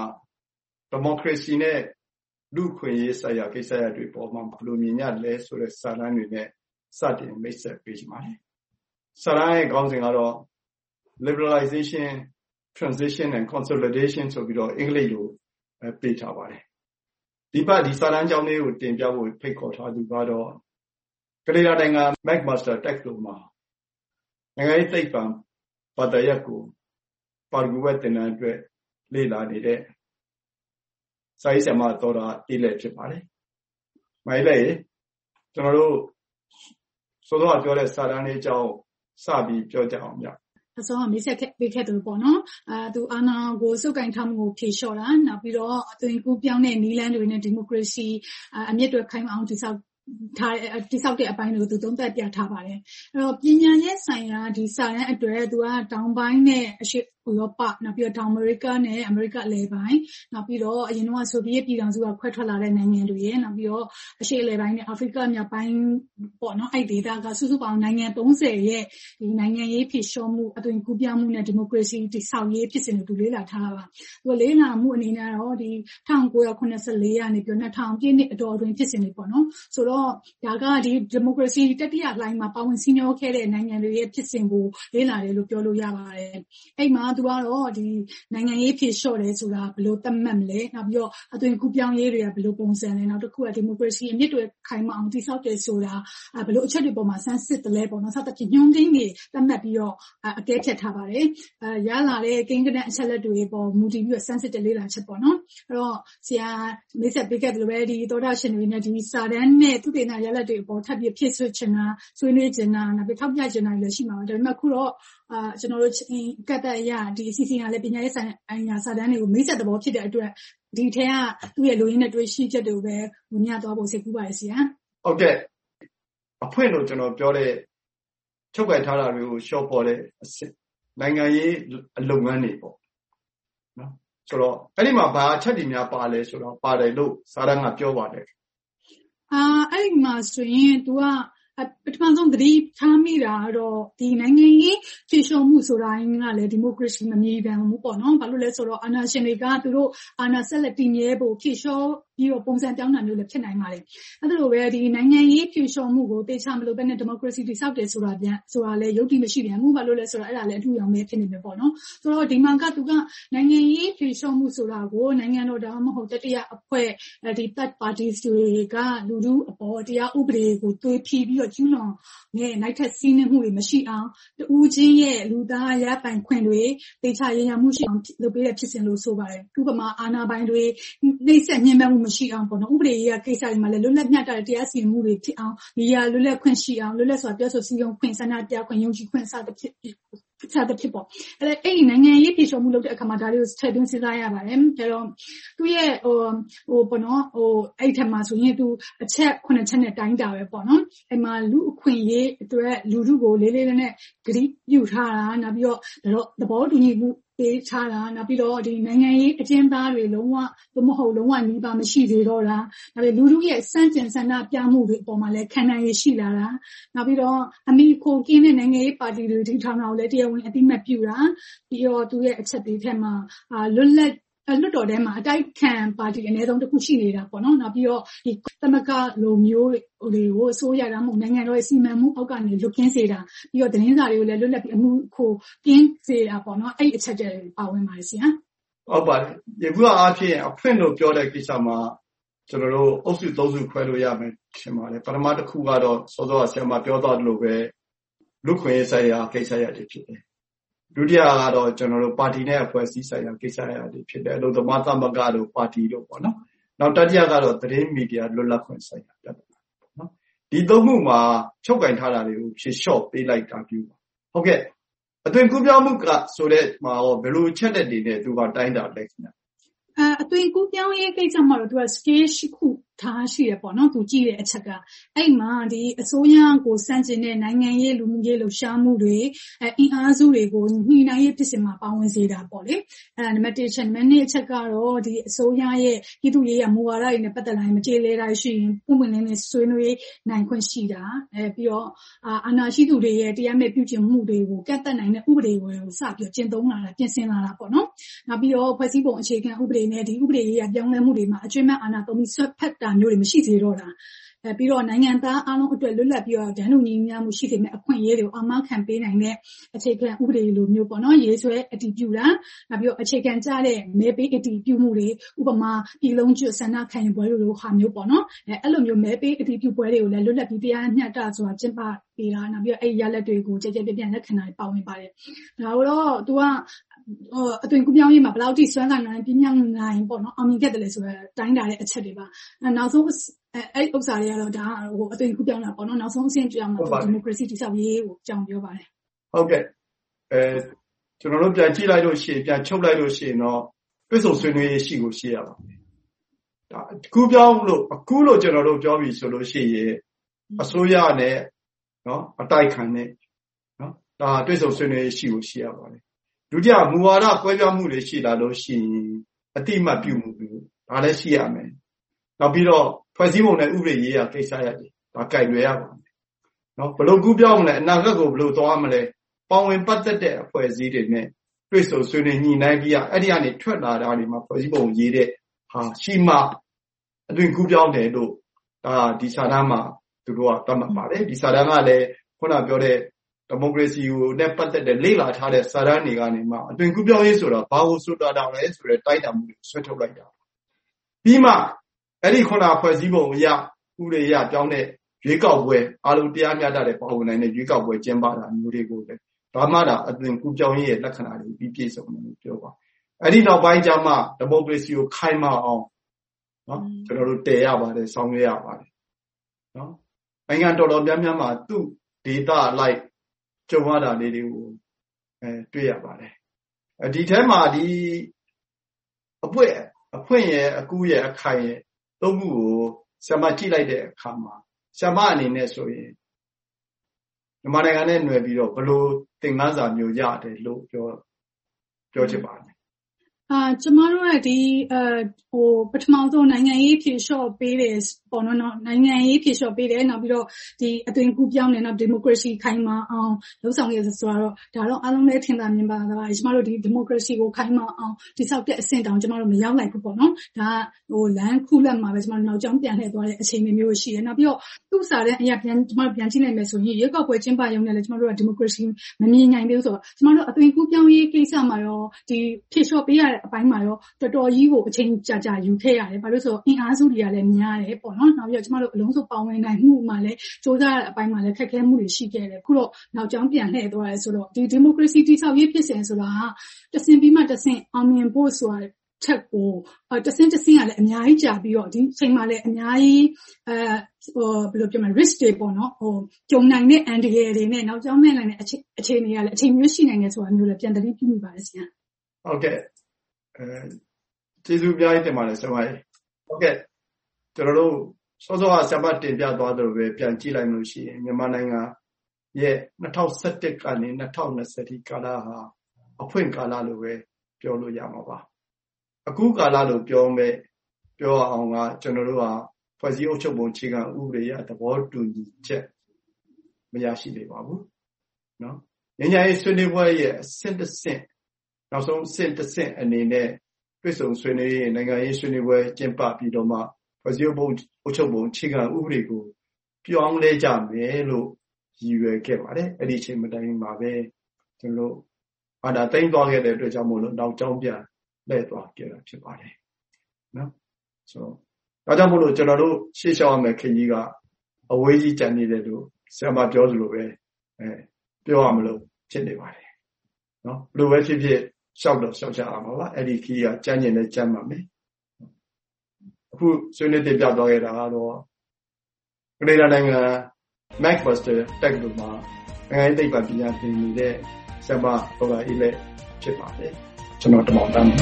democracy နဲ့လူ့အခွင့်အရေးဆိုင်ရာကိစ္စရပ်တွေပေါ်မှာဘယ်လိုမြင်ရလဲဆိုတဲ့စာတမ်းတွေနဲ့စတင်မိတ်ဆက်ပေးကြပါမယ်။စာတမ်းရဲ့ခေါင်းစဉ်ကတော့ liberalization, transition and consolidation ဆိုပြီးတော့အင်္ဂလိပ်လိုပေးထားပါတယ်။ဒီပတ်ဒီစာတမ်းကြောင်းလေးကိုတင်ပြဖို့ဖိတ်ခေါ်ထားသူကတော့ကနေဒါနိုင်ငံ McMaster တက္ကသိုလ်မှာနိုင်ငံရေးသိပ္ပံဘာသာရပ်ကိုပါရဂူဝက်သင်တန်းအတွက်လေ့လာနေတဲ့စာရေးဆရာမတော်တာအေးလက်ဖြစ်ပါတယ်။မိုင်းလေကျွန်တော်တို့ဆိုတော့ပြောတဲ့စာတမ်းလေးအကြောင်းစပြီးပြောကြအောင်ဗျ။အစောကမိတ်ဆက်ပေးခဲ့သူပေါ့နော်။အဲသူအာဏာကိုစုပ်ကိုင်ထားမှုကိုဖြေလျှော့တာနောက်ပြီးတော့အသွင်ကူးပြောင်းတဲ့နည်းလမ်းတွေနဲ့ဒီမိုကရေစီအမြင့်တွေခိုင်အောင်တည်ဆောက်ထားတိဆောက်တဲ့အပိုင်းတွေကိုသူသုံးသပ်ပြထားပါတယ်။အဲ့တော့ပညာရေးဆိုင်ရာဒီစာတမ်းအတွက်သူကတောင်ပိုင်းနဲ့အရှေ့ဥရောပနောက်ပြီးတော့တောင်အမေရိကနဲ့အမေရိကအလယ်ပိုင်းနောက်ပြီးတော့အရင်ကဆိုဗီယက်ပြည်ထောင်စုကခွဲထွက်လာတဲ့နိုင်ငံတွေရဲ့နောက်ပြီးတော့အရှေ့အလယ်ပိုင်းနဲ့အာဖရိကမြောက်ပိုင်းပေါ့နော်အဲ့ဒေသကစုစုပေါင်းနိုင်ငံသုံးဆယ်ရဲ့ဒီနိုင်ငံရေးဖြစ်လျှော့မှုအသွင်ကူးပြောင်းမှုနဲ့ဒီမိုကရေစီတိဆောက်ရေးဖြစ်စဉ်တွေကိုလေးလာထားတာပါ။သူလေးလာမှုအနေနဲ့တော့ဒီ၁၉၇၄ရာနေပြီး၂၀၀၀ပြည့်နှစ်အတော်အတွင်းဖြစ်စဉ်တွေပေါ့နော်။ဆိုတော့ဒါကဒီဒီမိုကရေစီတတိယလှိုင်းမှာပါဝင်စီးနှောခဲ့တဲ့နိုင်ငံတွေရဲ့ဖြစ်စဉ်ကိုလေးလာတယ်လို့ပြောလို့ရပါတယ်။အဲ့မှာသူကတော့ဒီနိုင်ငံရေးဖြစ်လျှော့တယ်ဆိုတာဘယ်လိုသတ်မှတ်မလဲနောက်ပြီးတော့အသွင်ကူးပြောင်းရေးတွေကဘယ်လိုပုံစံလဲနောက်တစ်ခုကဒီမိုကရေစီအမြင့်တွေခိုင်မာအောင်တည်ဆောက်တယ်ဆိုတာဘယ်လိုအချက်တွေပေါ်မှာစမ်းစစ်တယ်လဲပေါ့နော်စသဖြင့်ညွှန်းကိန်းတွေသတ်မှတ်ပြီးတော့အကဲဖြတ်ထားပါတယ်အဲရလာတဲ့ကိန်းကနအချက်လက်တွေပေါ်မူတည်ပြီးတော့စမ်းစစ်တယ်လေ့လာချက်ပေါ့နော်အဲ့တော့ဆရာမိတ်ဆက်ပေးခဲ့တယ်လို့ပဲဒီသောတာရှင်တွေနဲ့ဒီစာတမ်းနဲ့သူတေနာရလက်တွေပေါ်ထပ်ပြီးဖြစ်ဆွချင်တာဆွေးနွေးချင်တာနောက်ပြီးထောက်ပြချင်တာလည်းရှိမှာပါဒါပေမဲ့ခုတော့အာကျွန်တော်တို့ကတ်တဲ့အရာဒီအစီအစဉ်ကလည်းပညာရေးဆိုင်ရာစာတမ်းတွေကိုမိတ်ဆက်သဘောဖြစ်တဲ့အတွက်ဒီထဲကသူ့ရဲ့လိုရင်းနဲ့တွေ့ရှိချက်တွေကိုပဲဝင်ရသွားဖို့စိတ်ကူးပါတယ်ဆရာဟုတ်ကဲ့အဖွင့်လို့ကျွန်တော်ပြောတဲ့ချုပ်ကိုင်ထားတာတွေကိုရှော့ပေါ်တဲ့အစစ်နိုင်ငံရေးအလုပ်ငန်းတွေပေါ့နော်ဆိုတော့အဲ့ဒီမှာဘာအချက်တွေများပါလဲဆိုတော့ပါတယ်လို့စာတမ်းကပြောပါတယ်အာအဲ့ဒီမှာဆိုရင် तू ကပထမဆုံးသတိထားမိတာတော့ဒီနိုင်ငံရေးဖြေလျှော့မှုဆိုတာကလည်းဒီမိုကရေစီမမြည်တမ်းမှုပေါ့နော်ဘာလို့လဲဆိုတော့အာဏာရှင်တွေကသူတို့အာဏာဆက်လက်တည်မြဲဖို့ဖြေလျှော့ပြီးတော့ပုံစံပြောင်းတာမျိုးလည်းဖြစ်နိုင်ပါတယ်အဲ့ဒါလိုပဲဒီနိုင်ငံရေးဖြေလျှော့မှုကိုတေချာမလို့ပဲနဲ့ဒီမိုကရေစီတည်ဆောက်တယ်ဆိုတာပြန်ဆိုတာလည်းယုတ်တိမရှိပြန်ဘူးဘာလို့လဲဆိုတော့အဲ့ဒါလည်းအထူးရောင်ပဲဖြစ်နေမယ်ပေါ့နော်ဆိုတော့ဒီမှာကသူကနိုင်ငံရေးဖြေလျှော့မှုဆိုတာကိုနိုင်ငံတော်ဒါမှမဟုတ်တတိယအဖွဲ့ဒီ third parties တွေကလူလူအပေါ်တရားဥပဒေကိုသွေးဖြီးပြီးတော့ကျူးလွန်နဲ့နိုင်ထက်စီးနှင်းမှုတွေမရှိအောင်တူးချင်းရဲ့လူသားရပိုင်ခွင့်တွေတေချာရရမှုရှိအောင်လုပ်ပေးတဲ့ဖြစ်စဉ်လို့ဆိုပါတယ်ဥပမာအာဏာပိုင်တွေနှိမ့်ဆက်ညှဉ်းပန်းမှုမရှိအောင်ပေါ့နော်ဥပဒေရေးကိစ္စတွေမှာလည်းလွတ်လပ်မျှတတဲ့တရားစီရင်မှုတွေဖြစ်အောင်ဒီရလွတ်လပ်ခွင့်ရှိအောင်လွတ်လပ်စွာပြောဆိုစည်းရုံးခွင့်ဆန္ဒပြခွင့်ယုံကြည်ခွင့်စသဖြင့်စသဖြင့်ပေါ့အဲ့အဲ့ဒီနိုင်ငံရေးပြည်ချုပ်မှုလုပ်တဲ့အခါမှာဒါတွေကိုထည့်သွင်းစဉ်းစားရပါတယ်အဲ့တော့သူရဲ့ဟိုဟိုပေါ့နော်ဟိုအဲ့ထက်မှာဆိုရင်သူအချက်ခုနှစ်ချက်နဲ့တိုင်းတာပဲပေါ့နော်အဲ့မှာလူအခွင့်ရေးအတွက်လူထုကိုလေးလေးနဲ့ဂရုပြုထားတာနောက်ပြီးတော့သဘောတူညီမှုပေးထားတာနောက်ပြီးတော့ဒီနိုင်ငံရေးအကျဉ်းသားတွေလုံးဝဘမဟုတ်လုံးဝနှီးပါမရှိသေးတော့တာနောက်ပြီးလူထုရဲ့စန့်ကျင်ဆန္ဒပြမှုတွေအပေါ်မှာလည်းခံနိုင်ရရှိလာတာနောက်ပြီးတော့အမိခိုကင်းတဲ့နိုင်ငံရေးပါတီတွေဒီထောင်အောင်လည်းတရားဝင်အသိမှတ်ပြုတာပြီးတော့သူရဲ့အချက်တွေထက်မှာအာလွတ်လပ်လွတ်တော်ထဲမှာအတိုက်ခံပါတီအနည်းဆုံးတစ်ခုရှိနေတာပေါ့နော်နောက်ပြီးတော့ဒီသမဂလိုမျိုးတွေကိုအစိုးရတာမဟုတ်နိုင်ငံတော်ရဲ့စီမံမှုအောက်ကနေလွတ်ကင်းစေတာပြီးတော့သတင်းစာတွေကိုလည်းလွတ်လပ်ပြီးအမှုခိုကင်းစေတာပေါ့နော်အဲ့အချက်တွေပါဝင်ပါတယ်ဆရာဟုတ်ပါတယ်ဒီခုအားဖြင့်အဖွင့်လို့ပြောတဲ့ကိစ္စမှာကျွန်တော်တို့အုပ်စုသုံးစုခွဲလို့ရမယ်ထင်ပါတယ်ပထမတစ်ခုကတော့စောစောဆရာမပြောသွားသလိုပဲလူခွင့်ရေးဆိုင်ရာကိစ္စရပ်တွေဖြစ်တယ်ဒုတိယကတော့ကျွန်တော်တို့ပါတီနဲ့အဖွဲ့အစည်းဆိုင်ရာကိစ္စရပ်တွေဖြစ်တယ်အလို့သမားသမဂ္ဂတို့ပါတီတို့ပေါ့နော်နောက်တတိယကတော့သတင်းမီဒီယာလွတ်လပ်ခွင့်ဆိုင်ရာပြဿနာပေါ့နော်ဒီသုံးခုမှာချုပ်ကင်ထားတာတွေကိုဖြေလျှော့ပေးလိုက်တာမျိုးပါဟုတ်ကဲ့အသွင်ကူးပြောင်းမှုကဆိုတဲ့မှာရောဘယ်လိုချက်တဲ့တွေနဲ့သူကတိုင်းတာလဲခင်ဗျအဲအသွင်ကူးပြောင်းရေးကိစ္စမှာတော့သူက scale ရှိခုထားရှိရပေါ့နော်သူကြည့်တဲ့အချက်ကအဲ့မှာဒီအစိုးရကိုစန့်ကျင်တဲ့နိုင်ငံရေးလူမှုရေးလှုပ်ရှားမှုတွေအဲအင်အားစုတွေကိုညှိနှိုင်းရေးဖြစ်စဉ်မှာပါဝင်စေတာပေါ့လေအဲနံပါတ်တစ်ချက်နံပါတ်နှစ်အချက်ကတော့ဒီအစိုးရရဲ့ပြည်သူ့ရေးရမူဝါဒတွေနဲ့ပတ်သက်လာရင်မကျေလည်တာရှိရင်ပုံမှန်လေးနဲ့ဆွေးနွေးနိုင်ခွင့်ရှိတာအဲပြီးတော့အာဏာရှိသူတွေရဲ့တရားမဲ့ပြုကျင့်မှုတွေကိုကန့်သတ်နိုင်တဲ့ဥပဒေကိုစပြီးကျင့်သုံးလာတာပြင်ဆင်လာတာပေါ့နော်နောက်ပြီးတော့ဖွဲ့စည်းပုံအခြေခံဥပဒေနဲ့ဒီဥပဒေရေးရပြောင်းလဲမှုတွေမှာအကျွမ်းမဲ့အာဏာသုံးပြီးဆွတ်ဖက်တာမျိုးတွေမရှိသေးတော့တာအဲပြီးတော့နိုင်ငံသားအားလုံးအတွက်လွတ်လပ်ပြီးတော့ဒဏ်လို့ညီမျှမှုရှိတဲ့အခွင့်အရေးတွေကိုအာမခံပေးနိုင်တဲ့အခြေခံဥပဒေလိုမျိုးပေါ့နော်ရေးဆွဲအတည်ပြုတာနောက်ပြီးတော့အခြေခံကျတဲ့မဲပေးအတည်ပြုမှုတွေဥပမာပြည်လုံးကျွတ်ဆန္ဒခံယူပွဲလိုဟာမျိုးပေါ့နော်အဲအဲ့လိုမျိုးမဲပေးအတည်ပြုပွဲတွေကိုလည်းလွတ်လပ်ပြီးတရားမျှတဆိုတာကျင့်ပပေးတာနောက်ပြီးတော့အဲ့ရလက်တွေကိုကြည်ကြဲပြပြလက်ခံတာပါဝင်ပါတယ်ဒါတော့ तू ကဟိုအသွင်ကူးပြောင်းရေးမှာဘယ်လောက်ထိစွမ်းကနိုင်ပြင်းပြနိုင်ပေါ့နော်အောင်မြင်ခဲ့တယ်လေဆိုတော့တိုင်းတာတဲ့အချက်တွေပါနောက်ဆုံးအဲ့ဥစ္စာတွေကတော့ဒါဟိုအသွင်ကူးပြောင်းတာပေါ့နော်နောက်ဆုံးအဆင့်ကြောင်းမှာဒီမိုကရေစီတည်ဆောက်ရေးကိုကြောင်းပြောပါတယ်ဟုတ်ကဲ့အဲကျွန်တော်တို့ပြန်ကြည့်လိုက်လို့ရှိရင်ပြန်ချုပ်လိုက်လို့ရှိရင်တော့တွစ်ဆုံဆွေးနွေးရေးရှိကိုရှိရပါမယ်ဒါကူးပြောင်းလို့အခုလို့ကျွန်တော်တို့ပြောပြီးဆိုလို့ရှိရင်အစိုးရနဲ့နော်အတိုက်ခံနဲ့နော်ဒါတွစ်ဆုံဆွေးနွေးရေးရှိကိုရှိရပါတယ်ဒုတိယမူဝါဒကွဲပြားမှုတွေရှိလာလို့ရှိရင်အတိမတ်ပြုမှုတွေဒါလည်းရှိရမယ်နောက်ပြီးတော့ဖွဲ့စည်းပုံနဲ့ဥပဒေရေးရာကိစ္စရပ်တွေဒါကြိုက်လွယ်ရပါမယ်နော်ဘယ်လိုကူးပြောင်းမလဲအနာဂတ်ကိုဘယ်လိုသွားမလဲပေါဝင်ပတ်သက်တဲ့အဖွဲ့အစည်းတွေနဲ့တွေ့ဆုံဆွေးနွေးညှိနှိုင်းပြီးအဲ့ဒီကနေထွက်လာတာတွေမှာဖွဲ့စည်းပုံရေးတဲ့ဟာရှိမှအသွင်ကူးပြောင်းတယ်လို့ဒါဒီစာတမ်းမှာသူတို့ကသတ်မှတ်ပါတယ်ဒီစာတမ်းကလည်းခုနပြောတဲ့ဒီမိုကရေစီကိုနဲ့ပတ်သက်တဲ့လေ့လာထားတဲ့စာတမ်းတွေကနေမှအသွင်ကူးပြောင်းရေးဆိုတာဘာကိုဆိုတာတောင်လဲဆိုတဲ့တိုက်တာမှုတွေဆွဲထုတ်လိုက်တာပြီးမှအဲ့ဒီခုနဖွဲ့စည်းပုံအရဥပဒေအရပြောင်းတဲ့ရွေးကောက်ပွဲအားလုံးတရားမျှတတဲ့ပါဝင်နိုင်တဲ့ရွေးကောက်ပွဲကျင်းပတာမျိုးတွေကိုလည်းဒါမှဒါအသွင်ကူးပြောင်းရေးရဲ့လက္ခဏာတွေပြီးပြည့်စုံတယ်လို့ပြောပါအဲ့ဒီနောက်ပိုင်းကျမှဒီမိုကရေစီကိုခိုင်မာအောင်နော်ကျွန်တော်တို့တည်ရပါတယ်ဆောင်ရွက်ရပါတယ်နော်နိုင်ငံတော်တော်များများမှာသူ့ဒေတာလိုက်ကြုံရတာလေးတွေကိုအဲတွေ့ရပါတယ်ဒီထဲမှာဒီအပွင့်အဖွင့်ရဲ့အကူးရဲ့အခိုင်ရဲ့သုံးခုကိုဆရာမကြည့်လိုက်တဲ့အခါမှာဆရာမအနေနဲ့ဆိုရင်မြန်မာနိုင်ငံနဲ့ຫນွယ်ပြီးတော့ဘလို့သင်ခန်းစာမျိုးရတယ်လို့ပြောပြောချင်ပါတယ်အာကျမတို့ကဒီအဲဟိုပထမဆုံးနိုင်ငံရေးဖြေလျှော့ပေးတယ်ပေါ့နော်နိုင်ငံရေးဖြေလျှော့ပေးတယ်နောက်ပြီးတော့ဒီအသွင်ကူးပြောင်းတယ်နောက်ဒီမိုကရေစီခိုင်မာအောင်လှုံ့ဆော်ရဆိုတော့ဒါတော့အားလုံးလည်းထင်သာမြင်ပါတာပါကျမတို့ဒီဒီမိုကရေစီကိုခိုင်မာအောင်တိဆောက်တဲ့အဆင့်တောင်ကျမတို့မရောက်နိုင်ဘူးပေါ့နော်ဒါဟိုလမ်းခုလက်မှာပဲကျမတို့နောက်ကျောင်းပြန်လှည့်သွားတဲ့အခြေအနေမျိုးရှိတယ်နောက်ပြီးတော့သူ့စာတဲ့အရာပြန်ကျမတို့ပြန်ကြည့်နိုင်မယ်ဆိုရင်ရွေးကောက်ပွဲကျင်းပရုံနဲ့လည်းကျမတို့ကဒီမိုကရေစီမမြင်နိုင်သေးဘူးဆိုတော့ကျမတို့အသွင်ကူးပြောင်းရေးကိစ္စမှာရောဒီဖြေလျှော့ပေးရတဲ့အပိုင်းမှာရောတော်တော်ကြီးကိုအချိန်ကြာကြာယူခဲ့ရတယ်။ဘာလို့ဆိုတော့အင်အားစုတွေကလည်းများတယ်ပေါ့နော်။နောက်ပြီးတော့ကျမတို့အလုံးစုံပါဝင်နိုင်မှုမှာလည်းစ조사တဲ့အပိုင်းမှာလည်းခက်ခဲမှုတွေရှိခဲ့တယ်။အခုတော့နောက်ကျောင်းပြန်လှည့်သွားတယ်ဆိုတော့ဒီဒီမိုကရေစီတည်ဆောက်ရေးဖြစ်စဉ်ဆိုတာကတဆင့်ပြီးမှတဆင့်အောင်မြင်ဖို့ဆိုတာချက်ကိုတဆင့်တဆင့်ကလည်းအများကြီးကြာပြီးတော့ဒီချိန်မှာလည်းအများကြီးအဲဟိုဘယ်လိုပြောမလဲ risk တွေပေါ့နော်ဟိုကြုံနိုင်တဲ့အန်ဒီရယ်တွေနဲ့နောက်ကျောင်းနဲ့နိုင်တဲ့အခြေအနေကလည်းအချိန်မျိုးရှိနိုင်တယ်ဆိုတာမျိုးလည်းပြန်သတိပြုမိပါတယ်ဆရာ။ဟုတ်ကဲ့အဲကျေးဇူးပြည့်တင်ပါတယ်ဆရာမကြီးဟုတ်ကဲ့ကျွန်တော်တို့စောစောကဆရာမတင်ပြသွားတယ်လို့ပဲပြန်ကြည့်လိုက်လို့ရှိရင်မြန်မာနိုင်ငံရဲ့၂၀၁၁ကနေ၂၀၂၀ဒီကာလဟာအဖွင့်ကာလလို့ပဲပြောလို့ရမှာပါအခုကာလလို့ပြောမယ်ပြောအောင်ကကျွန်တော်တို့ကဖွဲ့စည်းအုပ်ချုပ်ပုံအခြေခံဥပဒေရသဘောတူညီချက်မရရှိသေးပါဘူးเนาะဉာဏ်ဉာဏ်ရေးဆွေးနွေးပွဲရဲ့အဆင့်တစ်ဆင့်နောက်ဆုံးအဆင့်တစ်ဆင့်အနေနဲ့တွေ့ဆုံဆွေးနွေးရေးနိုင်ငံရေးဆွေးနွေးပွဲကျင်းပပြီးတော့မှဖွဲ့စည်းပုံအုပ်ချုပ်ပုံအခြေခံဥပဒေကိုပြောင်းလဲကြမယ်လို့ရည်ရွယ်ခဲ့ပါတယ်အဲ့ဒီအချိန်မတိုင်မှာပဲကျွန်တော်တို့အာဏာသိမ်းသွားခဲ့တဲ့အတွက်ကြောင့်မို့လို့နောက်ကြောင်းပြန်လှည့်သွားခဲ့တာဖြစ်ပါတယ်နော်ဆိုတော့ဒါကြောင့်မို့လို့ကျွန်တော်တို့ရှေ့လျှောက်ရမယ့်ခရီးကအဝေးကြီးကြံနေတယ်လို့ဆရာမပြောသလိုပဲအဲပြောရမလို့ဖြစ်နေပါတယ်နော်ဘယ်လိုပဲဖြစ်ဖြစ်ရှောက်တော့ရှောက်ကြအောင်ပါအဲ့ဒီခရီးကကြမ်းကျင်နဲ့ကြမ်းပါမယ်အခုဆွေးနွေးတင်ပြသွားခဲ့တာကတော့ကနေဒါနိုင်ငံ McMaster တက္ကသိုလ်မှာနိုင်ငံရေးသိပ္ပံပညာသင်နေတဲ့ဆရာမဒေါက်တာအေးလက်ဖြစ်ပါတယ်ကျွန်တော်တမောင်တန်း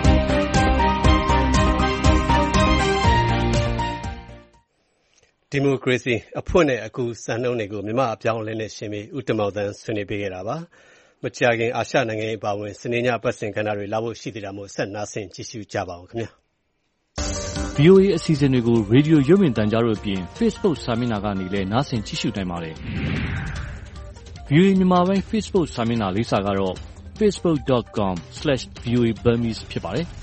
ဒီမိုကရေစီအဖွင့်နဲ့အကူစံနှုန်းတွေကိုမြန်မာအပြောင်းအလဲနဲ့ရှင်ပြီးဦးတမောင်တန်းဆွေးနွေးပေးခဲ့တာပါမကြာခင်အာရှနိုင်ငံရေးပါဝင်စနေညပတ်စဉ်ကဏ္ဍတွေလာဖို့ရှိသေးတာမို့ဆက်နားဆင်ကြည့်ရှုကြပါအောင်ခင်ဗျာဗွီအိုအေအစီအစဉ်တွေကိုရေဒီယိုရုပ်မြင်သံကြားတို့အပြင် Facebook စာမျက်နှာကနေလည်းနားဆင်ကြည့်ရှုနိုင်ပါတယ်။ ဗွီအိုအေမြန်မာပိုင်း Facebook စာမျက်နှာလေးစာကတော့ facebook dot com slash v o a burmese ဖြစ်ပါတယ်။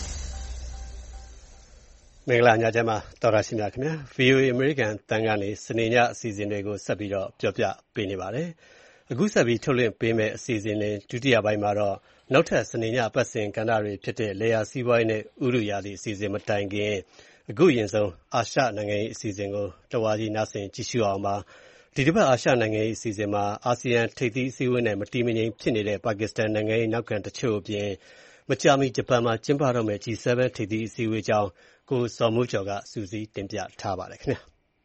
မင်္ဂလာညချမ်းပါတော်ရရှိမြခင်ဗျာ။ ဗွီအိုအေ American တန်ကနေစနေညအစီအစဉ်တွေကိုဆက်ပြီးတော့ပြောပြပေးနေပါတယ်။အခုဆက်ပြီးထုတ်လွှင့်ပေးမယ့်အစီအစဉ်လေးဒုတိယပိုင်းမှာတော့နောက်ထပ်စနေညပတ်စဉ်ကဏ္ဍတွေဖြစ်တဲ့လေယာစီးပွားရေးနဲ့ဥရုရာသီအစီအစဉ်မတိုင်ခင်အခုရင်ဆုံးအာရှနိုင်ငံရေးအစီအစဉ်ကိုတဝါကြီးနားဆင်ကြည့်ရှုအောင်ပါဒီတစ်ပတ်အာရှနိုင်ငံရေးအစီအစဉ်မှာအာဆီယံထိပ်သီးအစည်းအဝေးနဲ့မတီးမငြိမ်ဖြစ်နေတဲ့ပါကစ္စတန်နိုင်ငံရေးနောက်ခံတချို့အပြင်မကြာမီဂျပန်မှာကျင်းပတော့မယ့် G 7 ထိပ်သီးအစည်းအဝေးကြောင်းကိုစော်မိုးကျော်ကစူးစီးတင်ပြထားပါတယ်ခင်ဗျာ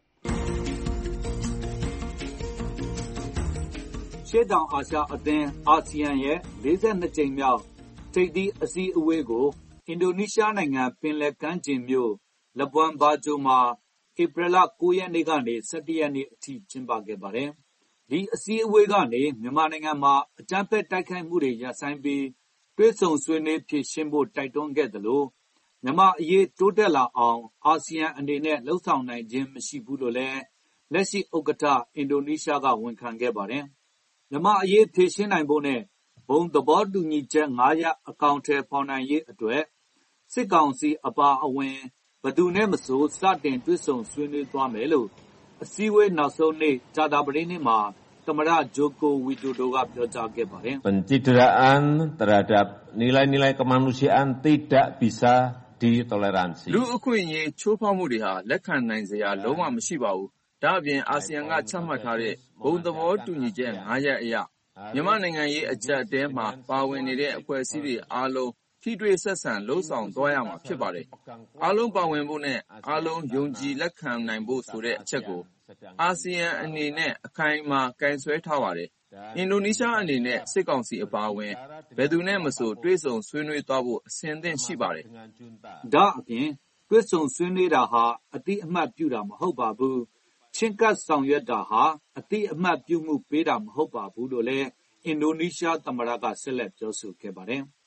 ရှေ့တောင်အာရှအသင်းအာဆီယံရဲ့လေးဆယ့်နှစ်ကြိမ်မြောက်ထိပ်သီးအစည်းအဝေးကိုအင်ဒိုနီးရှားနိုင်ငံပင်လယ်ကမ်းခြေမြို့လဘွမ်ဘာဂျိုမှာဧပြီလကိုးရက်နေ့ကနေဆယ့်တစ်ရက်နေ့အထိကျင်းပခဲ့ပါတယ်။ဒီအစည်းအဝေးကနေမြန်မာနိုင်ငံမှာအကြမ်းဖက်တိုက်ခိုက်မှုတွေရပ်ဆိုင်းပြီးတွေ့ဆုံဆွေးနွေးဖြေရှင်းဖို့တိုက်တွန်းခဲ့သလိုမြန်မာအရေးတိုးတက်လာအောင်အာဆီယံအနေနဲ့လှုံ့ဆော်နိုင်ခြင်းမရှိဘူးလို့လည်းလက်ရှိဥက္ကဋ္ဌအင်ဒိုနီးရှားကဝန်ခံခဲ့ပါတယ်။မြန်မာအရေးဖြေရှင်းနိုင်ဖို့နဲ့ဘုံသဘောတူညီချက်ငါးရပ်အကောင်အထည်ဖော်နိုင်ရေးအတွက်စစ်ကောင်စီအပါအဝင်ဘယ်သူနဲ့မဆိုစတင်တွေ့ဆုံဆွေးနွေးသွားမယ်လို့အစည်းအဝေးနောက်ဆုံးနေ့ကြာသပတေးနေ့မှာသမ္မတဂျိုကိုဝီဒိုဒိုကပြောကြားခဲ့ပါတယ်။ Pencitraan terhadap nilai-nilai kemanusiaan tidak bisa ditoleransi လူအခွင့်အရေးချိုးဖောက်မှုတွေဟာလက်ခံနိုင်စရာလုံးဝမရှိပါဘူး။ဒါ့အပြင်အာဆီယံကချမှတ်ထားတဲ့ဘုံသဘောတူညီချက်ငါးရပ်အရမြန်မာနိုင်ငံရေးအကြပ်အတည်းမှာပါဝင်နေတဲ့အဖွဲ့အစည်းတွေအားလုံးထိတွေ့ဆက်ဆံလှုံ့ဆော်သွားရမှာဖြစ်ပါတယ်။အားလုံးပါဝင်ဖို့နဲ့အားလုံးယုံကြည်လက်ခံနိုင်ဖို့ဆိုတဲ့အချက်ကိုအာဆီယံအနေနဲ့အခိုင်အမာကင်ဆွဲထားပါတယ်။အင်ဒိုနီးရှားအနေနဲ့စစ်ကောင်စီအပါအဝင်ဘယ်သူနဲ့မဆိုတွေ့ဆုံဆွေးနွေးသွားဖို့အဆင်သင့်ရှိပါတယ်။ဒါအပြင်တွေ့ဆုံဆွေးနွေးတာဟာအတိအမှတ်ပြုတာမဟုတ်ပါဘူး။ချင်းကပ်ဆောင်ရွက်တာဟာအတိအမှတ်ပြုမှုပေးတာမဟုတ်ပါဘူးလို့လည်းအင်ဒိုနီးရှားသမ္မတကဆက်လက်ပြောဆိုခဲ့ပါတယ်။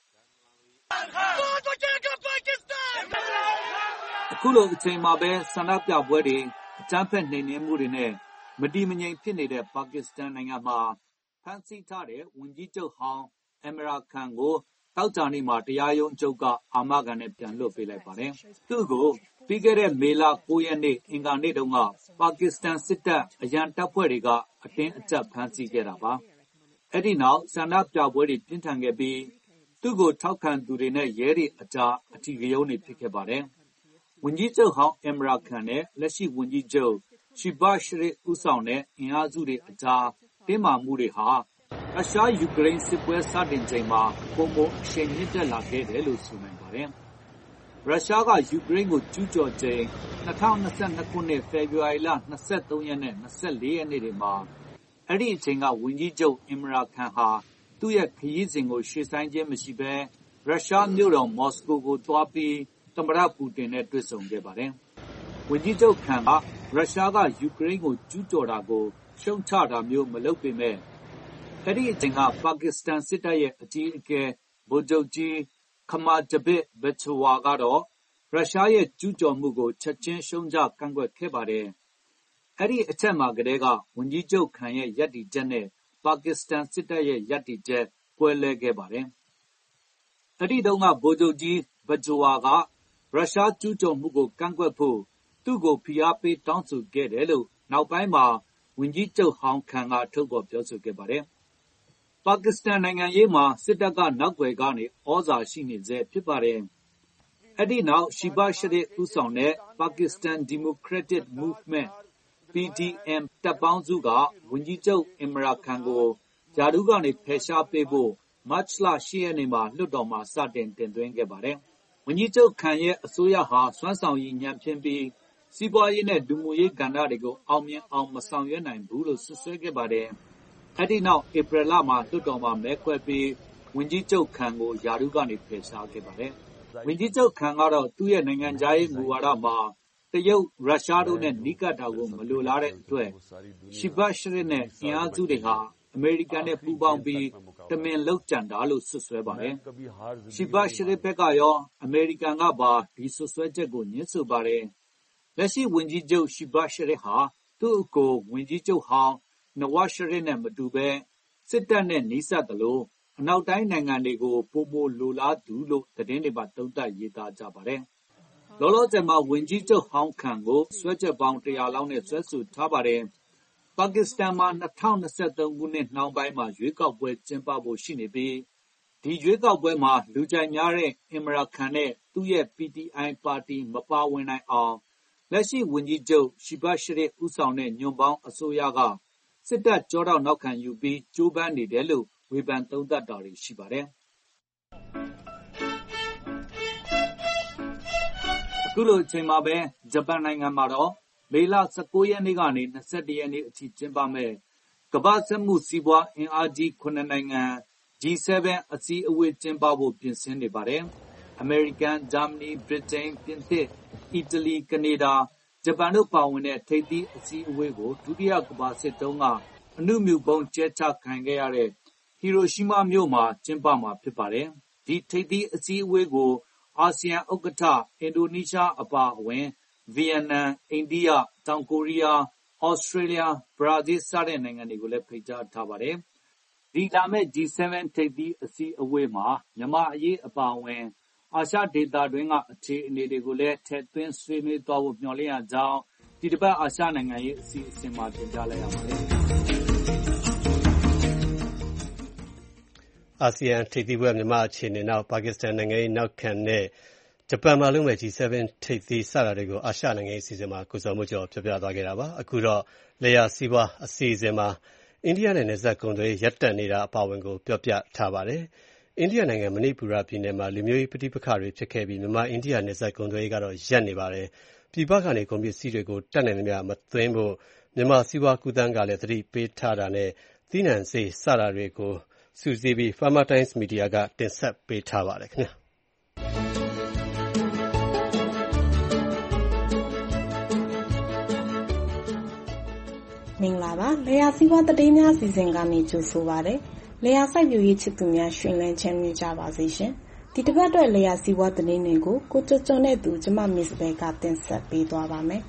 အခုလိုအချိန်မှာပဲဆန္ဒပြပွဲတွေအကြမ်းဖက်နှိမ်နင်းမှုတွေနဲ့မတည်မငြိမ်ဖြစ်နေတဲ့ပါကစ္စတန်နိုင်ငံမှာဖမ်းဆီးထားတဲ့ဝန်ကြီးချုပ်ဟောင်းအင်မရာခန်ကိုတောက်ကြနေ့မှာတရားရုံးချုပ်ကအာမခံနဲ့ပြန်လွှတ်ပေးလိုက်ပါတယ်။သူ့ကိုပြီးခဲ့တဲ့မေလကိုးရက်နေ့အင်္ဂါနေ့တုန်းကပါကစ္စတန်စစ်တပ်အရန်တပ်ဖွဲ့တွေကအတင်းအကျပ်ဖမ်းဆီးခဲ့တာပါ။အဲ့ဒီနောက်ဆန္ဒပြပွဲတွေပြင်းထန်ခဲ့ပြီးသူ့ကိုထောက်ခံသူတွေနဲ့ရဲတွေအကြားအထီးကရုဏ်းတွေဖြစ်ခဲ့ပါတယ်။ဝန်ကြီးချုပ်ဟောင်းအင်မရာခန်နဲ့လက်ရှိဝန်ကြီးချုပ်ရှီဘာရှရီဦးဆောင်တဲ့အင်အားစုတွေအကြားတင်းမာမှုတွေဟာရုရှားယူကရိန်းစစ်ပွဲစတင်ချိန်မှာပုံပုံအရှိန်မြင့်တက်လာခဲ့တယ်လို့ဆိုနိုင်ပါတယ်။ရုရှားကယူကရိန်းကိုကျူးကျော်ချိန်၂၀၂၂ခုနှစ်ဖေဖော်ဝါရီလ၂၃ရက်နဲ့၂၄ရက်နေ့တွေမှာအဲ့ဒီအချိန်ကဝန်ကြီးချုပ်အင်မရာခန်ဟာသူ့ရဲ့ခရီးစဉ်ကိုရှေ့ဆိုင်ခြင်းမရှိဘဲရုရှားမြို့တော်မော်စကိုကိုသွားပြီးသမ္မတပူတင်နဲ့တွေ့ဆုံခဲ့ပါတယ်။ဝန်ကြီးချုပ်ခန်ကရုရှားကယူကရိန်းကိုကျူးကျော်တာကိုရှုံချတာမျိုးမလုပ်ပေမဲ့အဲ့ဒီအချိန်ကပါကစ္စတန်စစ်တပ်ရဲ့အကြီးအကဲဗိုလ်ချုပ်ကြီးခမာဂျဘစ်ဘက်ချဝါကတော့ရုရှားရဲ့ကျူးကျော်မှုကိုချက်ချင်းရှုံချကန့်ကွက်ခဲ့ပါတယ်။အဲ့ဒီအချက်မှာကတည်းကဝန်ကြီးချုပ်ခန်ရဲ့ရပ်တည်ချက်နဲ့ပါကစ္စတန်စစ်တပ်ရဲ့ရပ်တည်ချက်ကွဲလွဲခဲ့ပါတယ်။အဲ့ဒီတုန်းကဗိုလ်ချုပ်ကြီးဘဂျိုဝါကရုရှားကျူးကျော်မှုကိုကန့်ကွက်ဖို့သူ့ကိုဖိအားပေးတောင်းဆိုခဲ့တယ်လို့နောက်ပိုင်းမှာဝန်ကြီးချုပ်ဟောင်းခန်ကထုတ်ဖော်ပြောဆိုခဲ့ပါတယ်။ပါကစ္စတန်နိုင်ငံရေးမှာစစ်တပ်ကနောက်ွယ်ကနေဩဇာရှိနေဆဲဖြစ်ပါတယ်။အဲ့ဒီနောက်ရှီဘာရှရီဦးဆောင်တဲ့ Pakistan Democratic Movement P D M တပ်ပေါင်းစုကဝန်ကြီးချုပ်အင်မရာခန်ကိုယာဒူးကနေဖယ်ရှားပေးဖို့မတ်လ၈ရက်နေ့မှာလွှတ်တော်မှာစတင်တင်သွင်းခဲ့ပါတယ်။ဝန်ကြီးချုပ်ခန်ရဲ့အစိုးရဟာစွမ်းဆောင်ရည်ညံ့ဖျင်းပြီးစီးပွားရေးနဲ့လူမှုရေးကဏ္ဍတွေကိုအောင်မြင်အောင်မဆောင်ရွက်နိုင်ဘူးလို့ဆွဆွဲခဲ့ပါတယ်။အဲ့ဒီနောက်ဧပြီလမှာလွှတ်တော်မှာမဲခွဲပြီးဝန်ကြီးချုပ်ခန်ကိုယာဒူးကနေဖယ်ရှားခဲ့ပါတယ်။ဝန်ကြီးချုပ်ခန်ကတော့သူ့ရဲ့နိုင်ငံခြားရေးမူဝါဒမှာတရုတ်ရုရှားတို့နဲ့နီးကပ်တာကိုမလိုလားတဲ့အတွက်ရှီဘတ်ရှရစ်နဲ့အင်အားစုတွေဟာအမေရိကန်နဲ့ပူးပေါင်းပြီးတမင်လုပ်ကြံတာလို့ဆွဆွဲပါတယ်။ရှီဘတ်ရှရစ်ဘက်ကရောအမေရိကန်ကပါဒီဆွဆွဲချက်ကိုညှင်းဆိုပါတယ်။လက်ရှိဝန်ကြီးချုပ်ရှီဘတ်ရှရစ်ဟာသူ့အကိုဝန်ကြီးချုပ်ဟောင်းနဝတ်ရှရစ်နဲ့မတူဘဲစစ်တပ်နဲ့နှိစက်တယ်လို့အနောက်တိုင်းနိုင်ငံတွေကိုပိုမိုလိုလားသူလို့သတင်းတွေမှာသုံးသပ်ရေးသားကြပါတယ်။လောလောဆယ်မှာဝန်ကြီးချုပ်ဟောင်းခန်ကိုဆွဲချက်ပေါင်းတရာလောက်နဲ့ဆွဲဆိုထားပါတယ်။ပါကစ္စတန်မှာ၂၀၂၃ခုနှစ်နှောင်းပိုင်းမှာရွေးကောက်ပွဲကျင်းပဖို့ရှိနေပြီးဒီရွေးကောက်ပွဲမှာလူကြိုက်များတဲ့အင်မရာခန်နဲ့သူ့ရဲ့ P T I ပါတီမပါဝင်နိုင်အောင်လက်ရှိဝန်ကြီးချုပ်ရှီဘတ်ရှရစ်ဦးဆောင်တဲ့ညွန့်ပေါင်းအစိုးရကစစ်တပ်ကြောထောက်နောက်ခံယူပြီးကြိုးပမ်းနေတယ်လို့ဝေဖန်သုံးသပ်တာတွေရှိပါတယ်။အခုလိုအချိန်မှာပဲဂျပန်နိုင်ငံမှာတော့မေလ၁၉ရက်နေ့ကနေ၂၁ရက်နေ့အထိကျင်းပမယ့်ကမ္ဘာ့စက်မှုစီးပွားအင်အားကြီး၇နိုင်ငံ G 7 အစည်းအဝေးကျင်းပဖို့ပြင်ဆင်နေပါတယ်။အမေရိကန်၊ဂျာမနီ၊ဗြိတိန်၊ပြင်သစ်၊အီတလီ၊ကနေဒါ၊ဂျပန်တို့ပါဝင်တဲ့ထိပ်သီးအစည်းအဝေးကိုဒုတိယကမ္ဘာစစ်တုန်းကအဏုမြူဗုံးကြဲချခံခဲ့ရတဲ့ဟီရိုရှီးမားမြို့မှာကျင်းပမှာဖြစ်ပါတယ်။ဒီထိပ်သီးအစည်းအဝေးကိုအာဆီယံဥက္ကဋ္ဌအင်ဒိုနီးရှားအပါအဝင်ဗီယက်နမ်၊အိန္ဒိယ၊တောင်ကိုရီးယား၊ဩစတြေးလျ၊ဘရာဇီးစတဲ့နိုင်ငံတွေကိုလည်းဖိတ်ကြားထားပါတယ်။ဒီလာမယ့် G 7 ထိပ်သီးအစည်းအဝေးမှာမြန်မာ့အရေးအပါအဝင်အာရှဒေသတွင်းကအခြေအနေတွေကိုလည်းထည့်သွင်းဆွေးနွေးသွားဖို့မျှော်လင့်ရကြောင်းဒီတစ်ပတ်အာရှနိုင်ငံရေးအစီအစဉ်မှာတင်ပြလိုက်ရပါတယ်။အာဆီယံထိပ်သီးပွဲမြန်မာအခြေအနေနောက်ပါကစ္စတန်နိုင်ငံရေးနောက်ခံနဲ့ဂျပန်မှာလုပ်မဲ့ G 7 ထိပ်သီးစတာတွေကိုအာရှနိုင်ငံရေးအစီအစဉ်မှာကိုစောမိုးကျော်ပြောပြသွားခဲ့တာပါ။အခုတော့လယ်ယာစီးပွားအစီအစဉ်မှာအိန္ဒိယနဲ့နယ်စပ်ကုန်သွယ်ရေးရပ်တန့်နေတာအပါအဝင်ကိုပြောပြထားပါတယ်။အိန္ဒိယနိုင်ငံမဏိပူရပြည်နယ်မှာလူမျိုးရေးပဋိပက္ခတွေဖြစ်ခဲ့ပြီးမြန်မာအိန္ဒိယနယ်စပ်ကုန်သွယ်ရေးကတော့ရပ်နေပါတယ်။ပြည်ပကနေကုန်ပစ္စည်းတွေကိုတတ်နိုင်သမျှမသွင်းဖို့မြန်မာစီးပွားကူးသန်းကလည်းသတိပေးထားတာနဲ့သီးနှံဆေးစတာတွေကိုစုစည်းပြီး Farmer Times Media ကတင်ဆက်ပေးထားပါတယ်ခင်ဗျာမင်္ဂလာပါလယ်ယာစီးပွားသတင်းများစီစဉ်ကနေကြိုဆိုပါရစေလယ်ယာစိုက်ပျိုးရေးချစ်သူများရှင်လန်းချမ်းမြေ့ကြပါစေရှင်ဒီတစ်ပတ်အတွက်လယ်ယာစီးပွားသတင်းတွေကိုကိုကျော်ကျော်နဲ့သူကျမမစ္စဘဲကတင်ဆက်ပေးသွားပါမယ်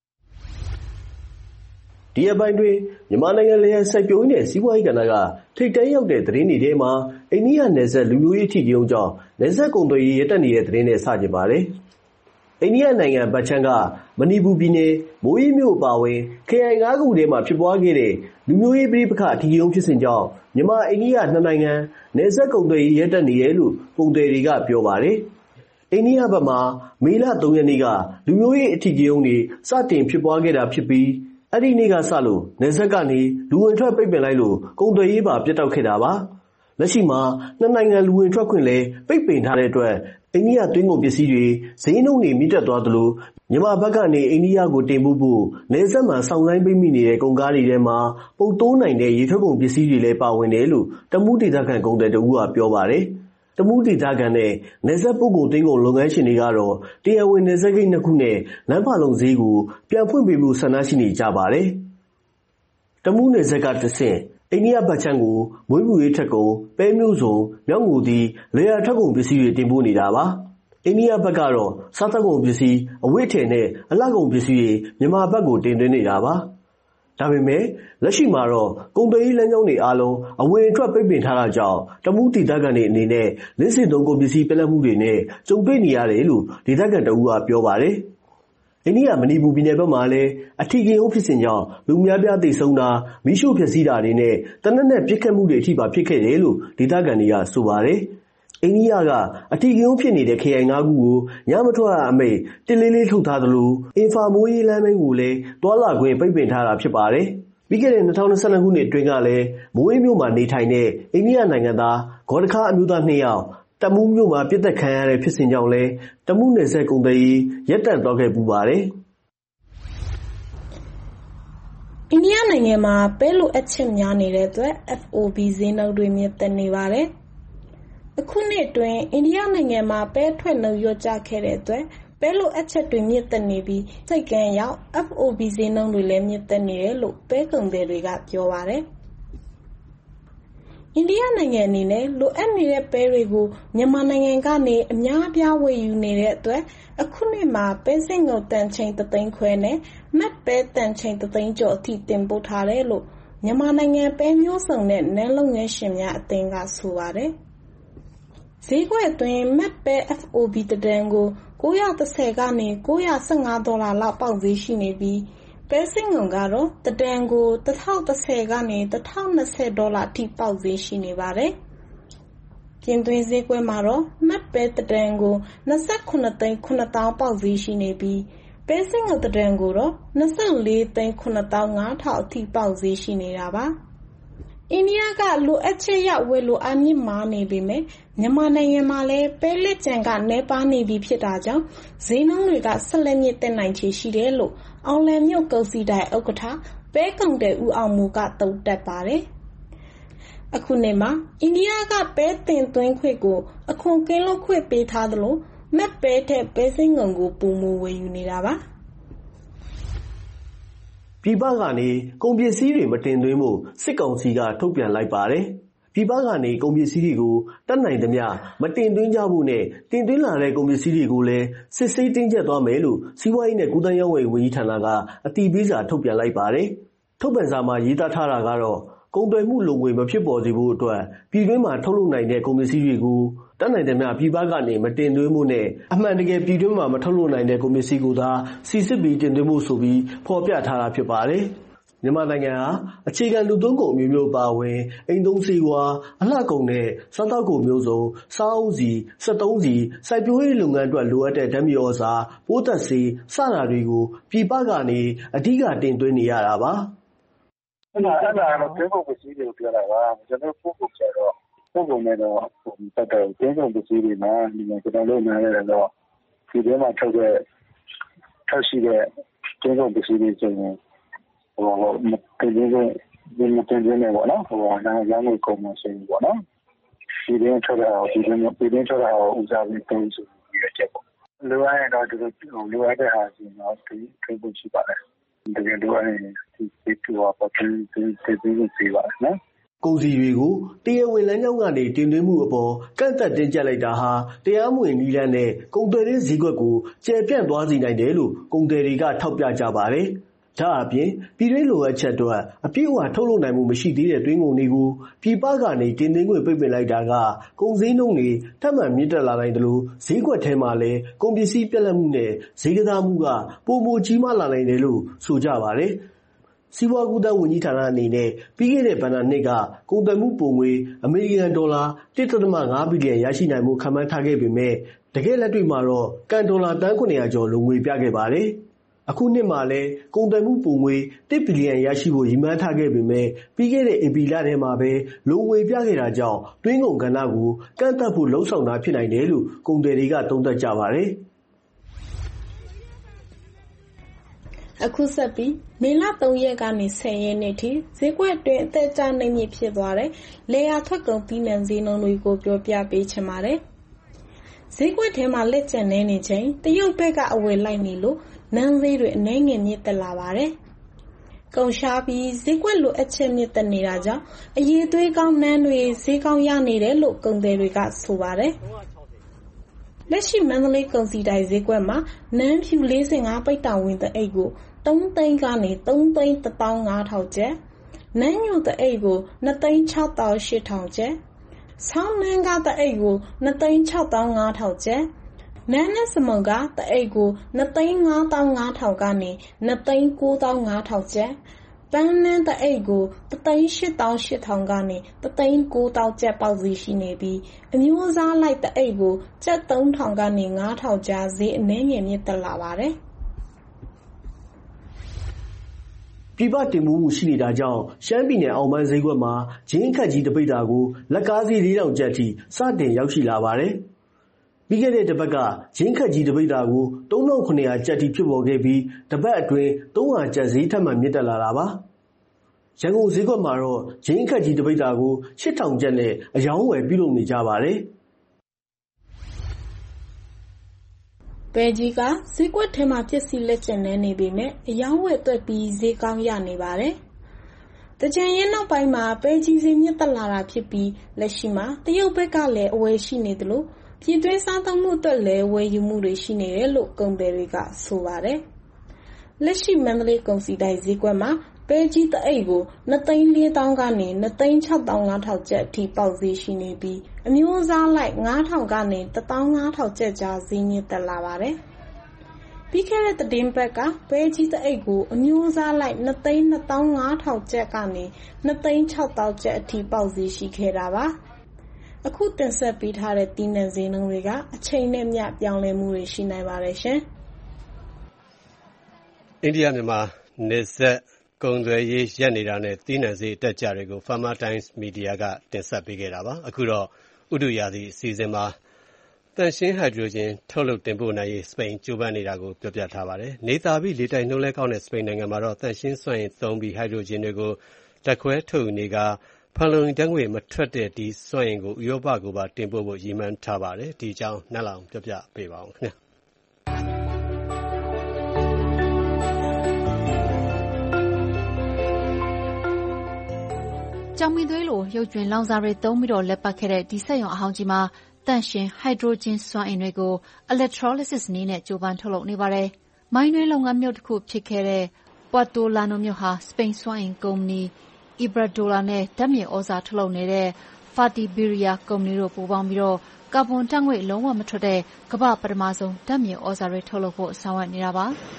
ဒီအပိုင်းတွင်မြန်မာနိုင်ငံလယ်ယာစိုက်ပျိုးရေးနဲ့စီးပွားရေးကဏ္ဍကထိပ်တန်းရောက်တဲ့သတင်းတွေထဲမှာအိန္ဒိယနယ်စပ်လူမျိုးရေးထိကြုံကြောင့်နယ်စပ်ကုန်သွယ်ရေးရပ်တန့်နေတဲ့သတင်းနဲ့စကြပါတယ်။အိန္ဒိယနိုင်ငံဘက်ချမ်းကမဏိပူပြည်နယ်မိုးရီးမြို့အပါအဝင်ခရိုင်၅ခုထဲမှာဖြစ်ပွားခဲ့တဲ့လူမျိုးရေးပဋိပက္ခအထီးကျုံဖြစ်စဉ်ကြောင့်မြန်မာအိန္ဒိယနှစ်နိုင်ငံနယ်စပ်ကုန်သွယ်ရေးရပ်တန့်နေတယ်လို့ကုန်သည်တွေကပြောပါတယ်။အိန္ဒိယဘက်မှာမေလ၃ရက်နေ့ကလူမျိုးရေးအထီးကျုံတွေစတင်ဖြစ်ပွားခဲ့တာဖြစ်ပြီးအဲ့ဒီနေ့ကစလို့နယ်စပ်ကနေလူဝင်ထွက်ပိတ်ပင်လိုက်လို့ကုန်သွယ်ရေးပါပြတ်တောက်ခဲ့တာပါ။လက်ရှိမှာနှစ်နိုင်ငံလူဝင်ထွက်ခွင့်လည်းပိတ်ပင်ထားတဲ့အတွက်အိန္ဒိယသွင်းကုန်ပစ္စည်းတွေဈေးနှုန်းတွေမြင့်တက်သွားသလိုမြန်မာဘက်ကနေအိန္ဒိယကိုတင်ပို့ဖို့နယ်စပ်မှာစောင့်ဆိုင်းပိတ်မိနေတဲ့ကုန်ကားတွေထဲမှာပုတ်သိုးနိုင်တဲ့ရေထွက်ကုန်ပစ္စည်းတွေလည်းပါဝင်တယ်လို့တမူးဒေသခံကုန်သည်တဦးကပြောပါတယ်။တမူးဒေသခံနဲ့နယ်စပ်ပို့ကုန်သွင်းကုန်လုပ်ငန်းရှင်တွေကတော့တရားဝင်နယ်စပ်ဂိတ်နှစ်ခုနဲ့လမ်းဖာလုံဈေးကိုပြန်ဖွင့်ပေးဖို့ဆန္ဒရှိနေကြပါတယ်။တမူးနယ်စပ်ကတဆင့်အိန္ဒိယဘက်ချမ်းကိုမွေးမြူရေးထက်ကုန်ပဲမျိုးစုံမြောက်ငူသည်လေယာထက်ကုန်ပစ္စည်းတွေတင်ပို့နေတာပါအိန္ဒိယဘက်ကတော့စားသောက်ကုန်ပစ္စည်းအဝတ်ထည်နဲ့အလှကုန်ပစ္စည်းတွေမြန်မာဘက်ကိုတင်သွင်းနေတာပါဒါပေမဲ့လက်ရှိမှာတော့ကုန်သွယ်ရေးလမ်းကြောင်းတွေအားလုံးအဝင်အထွက်ပိတ်ပင်ထားတာကြောင့်တမူးဒေသခံတွေအနေနဲ့လစ်စစ်သုံးကုန်ပစ္စည်းပြတ်လတ်မှုတွေနဲ့ကြုံတွေ့နေရတယ်လို့ဒေသခံတဦးကပြောပါတယ်။အိန္ဒိယမဏိပူပြည်နယ်ဘက်မှာလည်းအထီးကင်းဖြစ်စဉ်ကြောင့်လူများပြားသေဆုံးတာမိရှုဖျက်ဆီးတာတွေနဲ့တနက်နဲ့ပြစ်ခတ်မှုတွေအထိပါဖြစ်ခဲ့တယ်လို့ဒေသခံတွေကဆိုပါတယ်။အိန္ဒိယကအထီးကင်းဖြစ်နေတဲ့ခရိုင်၅ခုကိုညမထွက်ရအမိန့်တစ်လေးလေးထုတ်ထားသလိုအင်ဖာမိုးရေးလမ်းပိုင်းကိုလည်းတွာလာခွင့်ပိတ်ပင်ထားတာဖြစ်ပါတယ်။ပြီးခဲ့တဲ့၂၀၂၂ခုနှစ်အတွင်းကလည်းမိုးရေးမြို့မှာနေထိုင်တဲ့အိန္ဒိယနိုင်ငံသားဂေါ်တခါအမျိုးသားနှစ်ယောက်တမူးမြို့မှာပြစ်ဒဏ်ခံရတဲ့ဖြစ်စဉ်ကြောင့်လည်းတမူးနယ်စပ်ကုန်သွယ်ရေးရပ်တန့်သွားခဲ့ပူပါတယ်။အိန္ဒိယနိုင်ငံမှာပဲလိုအပ်ချက်များနေတဲ့အတွက် F O B ဈေးနှုန်းတွေမြင့်တက်နေပါတယ်။အခုနှစ်အတွင်းအိန္ဒိယနိုင်ငံမှာပဲထွက်နှုန်းလျော့ကျခဲ့တဲ့အတွက်ပဲလိုအပ်ချက်တွေမြင့်တက်နေပြီးစိတ်ကန်းရောက် F O B ဈေးနှုန်းတွေလည်းမြင့်တက်နေတယ်လို့ပဲကုန်သည်တွေကပြောပါတယ်။အိန္ဒိယနိုင်ငံအနေနဲ့လိုအပ်နေတဲ့ပဲတွေကိုမြန်မာနိုင်ငံကနေအများအပြားဝယ်ယူနေတဲ့အတွက်အခုနှစ်မှာပဲစင်ငုံတန်ချိန်တသိန်းခွဲနဲ့မတ်ပဲတန်ချိန်တသိန်းကျော်အထိတင်ပို့ထားတယ်လို့မြန်မာနိုင်ငံပဲမျိုးစုံနဲ့နန်းလုပ်ငန်းရှင်များအသင်းကဆိုပါတယ်။ဈေးကွက်အတွင်းမတ်ပဲ F O B တတန်ကို၉၁၀ကနေ၉၁၅ဒေါ်လာလောက်ပေါက်ဈေးရှိနေပြီးပဲစင်ငုံကတော့တတန်ကို၁၀၁၀ကနေ၁၀၂၀ဒေါ်လာအထိပေါက်ဈေးရှိနေပါတယ်။ပြင်သွင်းဈေးကွက်မှာတော့မတ်ပဲတတန်ကို၂၇သိန်း၇သောင်းပေါက်ဈေးရှိနေပြီးပဲစင်ငုံတတန်ကိုတော့၂၄သိန်း၇သောင်း၅ထောင်အထိပေါက်ဈေးရှိနေတာပါ။အိန္ဒိယကလိုအပ်ချက်ရဝယ်လိုအားမြင့်မားနေပေမဲ့မြန်မာနိုင်ငံမှာလည်းပဲလက်ကျန်ကနှဲပါနေပြီဖြစ်တာကြောင့်ဈေးနှုန်းတွေကဆက်လက်မြင့်တက်နိုင်ခြေရှိတယ်လို့အောင်လံမြို့ကုန်စည်ဒိုင်ဥက္ကဋ္ဌပဲကုန်တဲ့ဦးအောင်မူကသုံးသပ်ပါတယ်။အခုနှစ်မှာအိန္ဒိယကပဲတင်သွင်းခွင့်ကိုအခွန်ကင်းလွတ်ခွင့်ပေးထားသလိုမတ်ပဲထက်ပဲစင်ငုံကိုပုံမဝယ်ယူနေတာပါ။ပြည်ပကနေကုန်ပစ္စည်းတွေမတင်သွင်းဖို့စစ်ကောင်စီကထုတ်ပြန်လိုက်ပါတယ်။ပြည်ပကနေကုန်ပစ္စည်းတွေကိုတတ်နိုင်သမျှမတင်သွင်းကြဖို့နဲ့တင်သွင်းလာတဲ့ကုန်ပစ္စည်းတွေကိုလည်းစစ်ဆေးတင်းကျပ်သွားမယ်လို့စီးပွားရေးနဲ့ကုသရေးဝန်ကြီးဌာနကအတည်ပြုစာထုတ်ပြန်လိုက်ပါတယ်။ထုတ်ပြန်စာမှာရေးသားထားတာကတော့ကုန်သွယ်မှုလုံငွေမဖြစ်ပေါ်စေဖို့အတွက်ပြည်တွင်းမှာထုတ်လုပ်နိုင်တဲ့ကုန်ပစ္စည်းတွေကိုတတ်နိုင်သမျှပြည်ပကနေမတင်သွင်းဖို့နဲ့အမှန်တကယ်ပြည်တွင်းမှာမထုတ်လုပ်နိုင်တဲ့ကုန်ပစ္စည်းကိုသာစီစစ်ပြီးတင်သွင်းဖို့ဆိုပြီးဖော်ပြထားတာဖြစ်ပါတယ်။မြန်မာနိုင်ငံဟာအခြေခံလူသုံးကုန်မျိုးမျိုးပါဝင်အိမ်သုံးဆေးဝါးအလှကုန်နဲ့စားသောက်ကုန်မျိုးစုံစားအုပ်စီစက်သုံးစီစိုက်ပျိုးရေးလုပ်ငန်းအတွက်လိုအပ်တဲ့ဓာတ်မြေဩဇာပိုးသတ်ဆေးစတာတွေကိုပြည်ပကနေအဓိကတင်သွင်းနေရတာပါ။အဲ့ဒါအဲ့ဒါကတော့တင်းကုန်ပစ္စည်းတွေကိုပြောတာပါကျွန်တော်ပို့ဖို့ကျတော့ပို့ကုန်နဲ့တော့ပတ်သက်တင်းကုန်ပစ္စည်းတွေမှာဒီမှာကျွန်တော်တို့နားရတော့ဒီထဲမှာထုတ်တဲ့ထုတ်ရှိတဲ့တင်းကုန်ပစ္စည်းတွေဆိုရင်ဟိုတင်သွင်းဒီမတင်သွင်းနေပေါ့နော်ဟိုနားရမ်းကိုကုန်မှဆိုရင်ပေါ့နော်ဒီထဲထုတ်တာဒီထဲဒီထဲထုတ်တာကိုဦးစားပေးသုံးဆိုပြီးရချက်ပေါ့လိုအပ်ရင်တော့ဒီလိုလိုအပ်တဲ့ဟာစီတော့ဒီထုတ်ဖို့ရှိပါတယ်တကယ်လိုအပ်ရင်ဒီဒီတော့ပတ်ပြီးဒီဒီဒီပြေးပါနော်ကုန်စည်တွေကိုတရားဝင်လမ်းကြောင်းကနေတင်သွင်းမှုအပေါ်ကန့်သက်တင်းကျပ်လိုက်တာဟာတရားမဝင်နည်းလမ်းနဲ့ကုန်သွယ်ရေးဈေးကွက်ကိုကျယ်ပြန့်သွားစေနိုင်တယ်လို့ကုန်သည်တွေကထောက်ပြကြပါတယ်။ဒါအပြင်ပြည်တွင်းလိုအပ်ချက်အတွက်အပြည့်အဝထုတ်လုပ်နိုင်မှုမရှိသေးတဲ့တွင်းကုန်တွေကိုပြည်ပကနေတင်သွင်းခွင့်ပိတ်ပင်လိုက်တာကကုန်စည်နှုန်းတွေထပ်မံမြင့်တက်လာနိုင်တယ်လို့ဈေးကွက်ထဲမှာလည်းကုန်ပစ္စည်းပြတ်လတ်မှုနဲ့ဈေးကစားမှုကပိုမိုကြီးမားလာနိုင်တယ်လို့ဆိုကြပါတယ်။စီးပွားကူးသန်းဝန်ကြီးဌာနအနေနဲ့ပြီးခဲ့တဲ့ဘဏ္ဍာနှစ်ကကုန်သွယ်မှုပုံငွေအမေရိကန်ဒေါ်လာတစ်ဒသမငါးဘီလီယံရရှိနိုင်မှုခန့်မှန်းထားခဲ့ပေမဲ့တကယ်လက်တွေ့မှာတော့ကန်ဒေါ်လာတန်းခုနှစ်ရာကျော်လိုငွေပြခဲ့ပါတယ်။အခုနှစ်မှာလည်းကုန်သွယ်မှုပုံငွေတစ်ဘီလီယံရရှိဖို့ရည်မှန်းထားခဲ့ပေမဲ့ပြီးခဲ့တဲ့ဧပြီလထဲမှာပဲလိုငွေပြခဲ့တာကြောင့်တွင်းကုန်ကဏ္ဍကိုကန့်သတ်ဖို့လှုံ့ဆော်တာဖြစ်နိုင်တယ်လို့ကုန်သည်တွေကသုံးသပ်ကြပါတယ်။အခုဆက်ပြီးမေလသုံးရက်ကနေဆယ်ရက်နေ့ထိဈေးကွက်အတွင်းအသက်ကျနှိမ့်မြင့်ဖြစ်သွားတဲ့လေယာထွက်ကုန်သီးနှံဈေးနှုန်းတွေကိုပြောပြပေးချင်ပါတယ်။ဈေးကွက်ထဲမှာလက်ကျန်နေနေချိန်တရုတ်ဘက်ကအဝယ်လိုက်နေလို့နန်းဈေးတွေအနှဲငယ်မြင့်တက်လာပါတယ်။ကုန်ရှားပြီးဈေးကွက်လိုအပ်ချက်မြင့်တက်နေတာကြောင့်အရေးသွေးကောင်းနန်းတွေဈေးကောင်းရနေတယ်လို့ကုန်သည်တွေကဆိုပါတယ်။လက်ရှိမန္တလေးကုန်စည်ဒိုင်ဈေးကွက်မှာနန်းဖြူ၄၅ပိတ်တောင်ဝင်တဲ့အိတ်ကိုသုံးသိန်းကနေသုံးသိန်းတစ်သောင်းငါးထောင်ကျပ်နန်းညိုတအိတ်ကိုနှစ်သိန်းခြောက်သောင်းရှစ်ထောင်ကျပ်ဆောင်းနှန်းကတအိတ်ကိုနှစ်သိန်းခြောက်သောင်းငါးထောင်ကျပ်နန်းနဲ့စမုံကတအိတ်ကိုနှစ်သိန်းငါးသောင်းငါးထောင်ကနေနှစ်သိန်းကိုးသောင်းငါးထောင်ကျပ်ပန်းနှန်းတအိတ်ကိုတစ်သိန်းရှစ်သောင်းရှစ်ထောင်ကနေတစ်သိန်းကိုးသောင်းကျပ်ပေါက်စီရှိနေပြီးအမျိုးအစားလိုက်တအိတ်ကိုကျပ်သုံးထောင်ကနေငါးထောင်ကြားဈေးအနည်းငယ်မြင့်တက်လာပါတယ်ပြည်ပတင်ပို့မှုရှိနေတာကြောင့်ရှမ်းပြည်နယ်အောင်ပန်းဈေးကွက်မှာဂျင်းခက်ကြီးတပိတ်တာကိုလက်ကားဈေးလေးထောင်ကျပ်ထိစတင်ရောက်ရှိလာပါတယ်။ပြီးခဲ့တဲ့တစ်ပတ်ကဂျင်းခက်ကြီးတပိတ်တာကိုသုံးထောင်ခုနှစ်ရာကျပ်ထိဖြစ်ပေါ်ခဲ့ပြီးတစ်ပတ်အတွင်းသုံးရာကျပ်ဈေးထပ်မံမြင့်တက်လာတာပါ။ရန်ကုန်ဈေးကွက်မှာတော့ဂျင်းခက်ကြီးတပိတ်တာကိုရှစ်ထောင်ကျပ်နဲ့အယောင်းဝယ်ပြုလုပ်နေကြပါတယ်။ဘယ်ကြီးကဈေးကွက်ထဲမှာပစ္စည်းလက်ကျန်နေနေပေမဲ့အယောင်းဝယ်သွက်ပြီးဈေးကောင်းရနေပါတယ်။တကြံရင်နောက်ပိုင်းမှာပဲကြီးဈေးမြင့်တက်လာတာဖြစ်ပြီးလက်ရှိမှာတရုတ်ဘက်ကလည်းအဝယ်ရှိနေသလိုပြည်တွင်းစားသုံးမှုအတွက်လည်းဝယ်ယူမှုတွေရှိနေတယ်လို့ကုန်သည်တွေကဆိုပါတယ်။လက်ရှိမန္တလေးကုန်စည်ဒိုင်ဈေးကွက်မှာပဲကြီးတအိတ်ကိုနှစ်သိန်းလေးသောင်းကနေနှစ်သိန်းခြောက်သောင်းငါးထောင်ကျပ်အထိပေါက်ဈေးရှိနေပြီးအမျိုးအစားလိုက်ငါးထောင်ကနေတစ်သောင်းငါးထောင်ကျပ်ကြားဈေးမြင့်တက်လာပါတယ်။ပြီးခဲ့တဲ့သတင်းပတ်ကပဲကြီးတအိတ်ကိုအမျိုးအစားလိုက်နှစ်သိန်းနှစ်သောင်းငါးထောင်ကျပ်ကနေနှစ်သိန်းခြောက်သောင်းကျပ်အထိပေါက်ဈေးရှိခဲ့တာပါ။အခုတင်ဆက်ပေးထားတဲ့သီးနှံဈေးနှုန်းတွေကအချိန်နဲ့မျှပြောင်းလဲမှုတွေရှိနိုင်ပါတယ်ရှင်။အိန္ဒိယမြန်မာနယ်စပ်ကုန်သွယ်ရေးရပ်နေတာနဲ့သီးနှံဈေးအတက်အကျတွေကို Farmer Times Media ကတင်ဆက်ပေးခဲ့တာပါ။အခုတော့ဥတုရာသီအစီအစဉ်မှာသန့်ရှင်းဟိုက်ဒရိုဂျင်ထုတ်လုပ်တင်ပို့နိုင်ရေးစပိန်ကြိုးပမ်းနေတာကိုပြောပြထားပါတယ်။နေသာပြီးလေတိုက်နှုန်းလဲကောင်းတဲ့စပိန်နိုင်ငံမှာတော့သန့်ရှင်းစွမ်းအင်သုံးပြီးဟိုက်ဒရိုဂျင်တွေကိုဓာတ်ခွဲထုတ်နေကဖန်လုံအိမ်ဓာတ်ငွေ့မထွက်တဲ့ဒီစွမ်းအင်ကိုဥရောပကိုပါတင်ပို့ဖို့ရည်မှန်းထားပါတယ်။ဒီအကြောင်းနတ်လောင်ပြောပြပေးပါဦးခင်ဗျာ။ကျောက်မီသွေးလိုရုပ်ကြွင်းလောင်စာတွေသုံးပြီးတော့လက်ပတ်ခဲ့တဲ့ဒီစက်ရုံအဟောင်းကြီးမှာသန့်ရှင်းဟိုက်ဒရိုဂျင်စွမ်းအင်တွေကို electrolysis နည်းနဲ့ကြိုးပမ်းထုတ်လုပ်နေပါတယ်။မိုင်းတွင်းလုပ်ငန်းမြို့တစ်ခုဖြစ်ခဲ့တဲ့ Puerto Llano မြို့ဟာစပိန်စွမ်းအင်ကုမ္ပဏီ Iberdrola နဲ့ဓာတ်မြေဩဇာထုတ်လုပ်နေတဲ့ Fertiberia ကုမ္ပဏီတို့ပူးပေါင်းပြီးတော့ကာဗွန်ဓာတ်ငွေ့လုံးဝမထွက်တဲ့ကမ္ဘာ့ပထမဆုံးဓာတ်မြေဩဇာတွေထုတ်လုပ်ဖို့ဆောင်ရွက်နေတာပါ။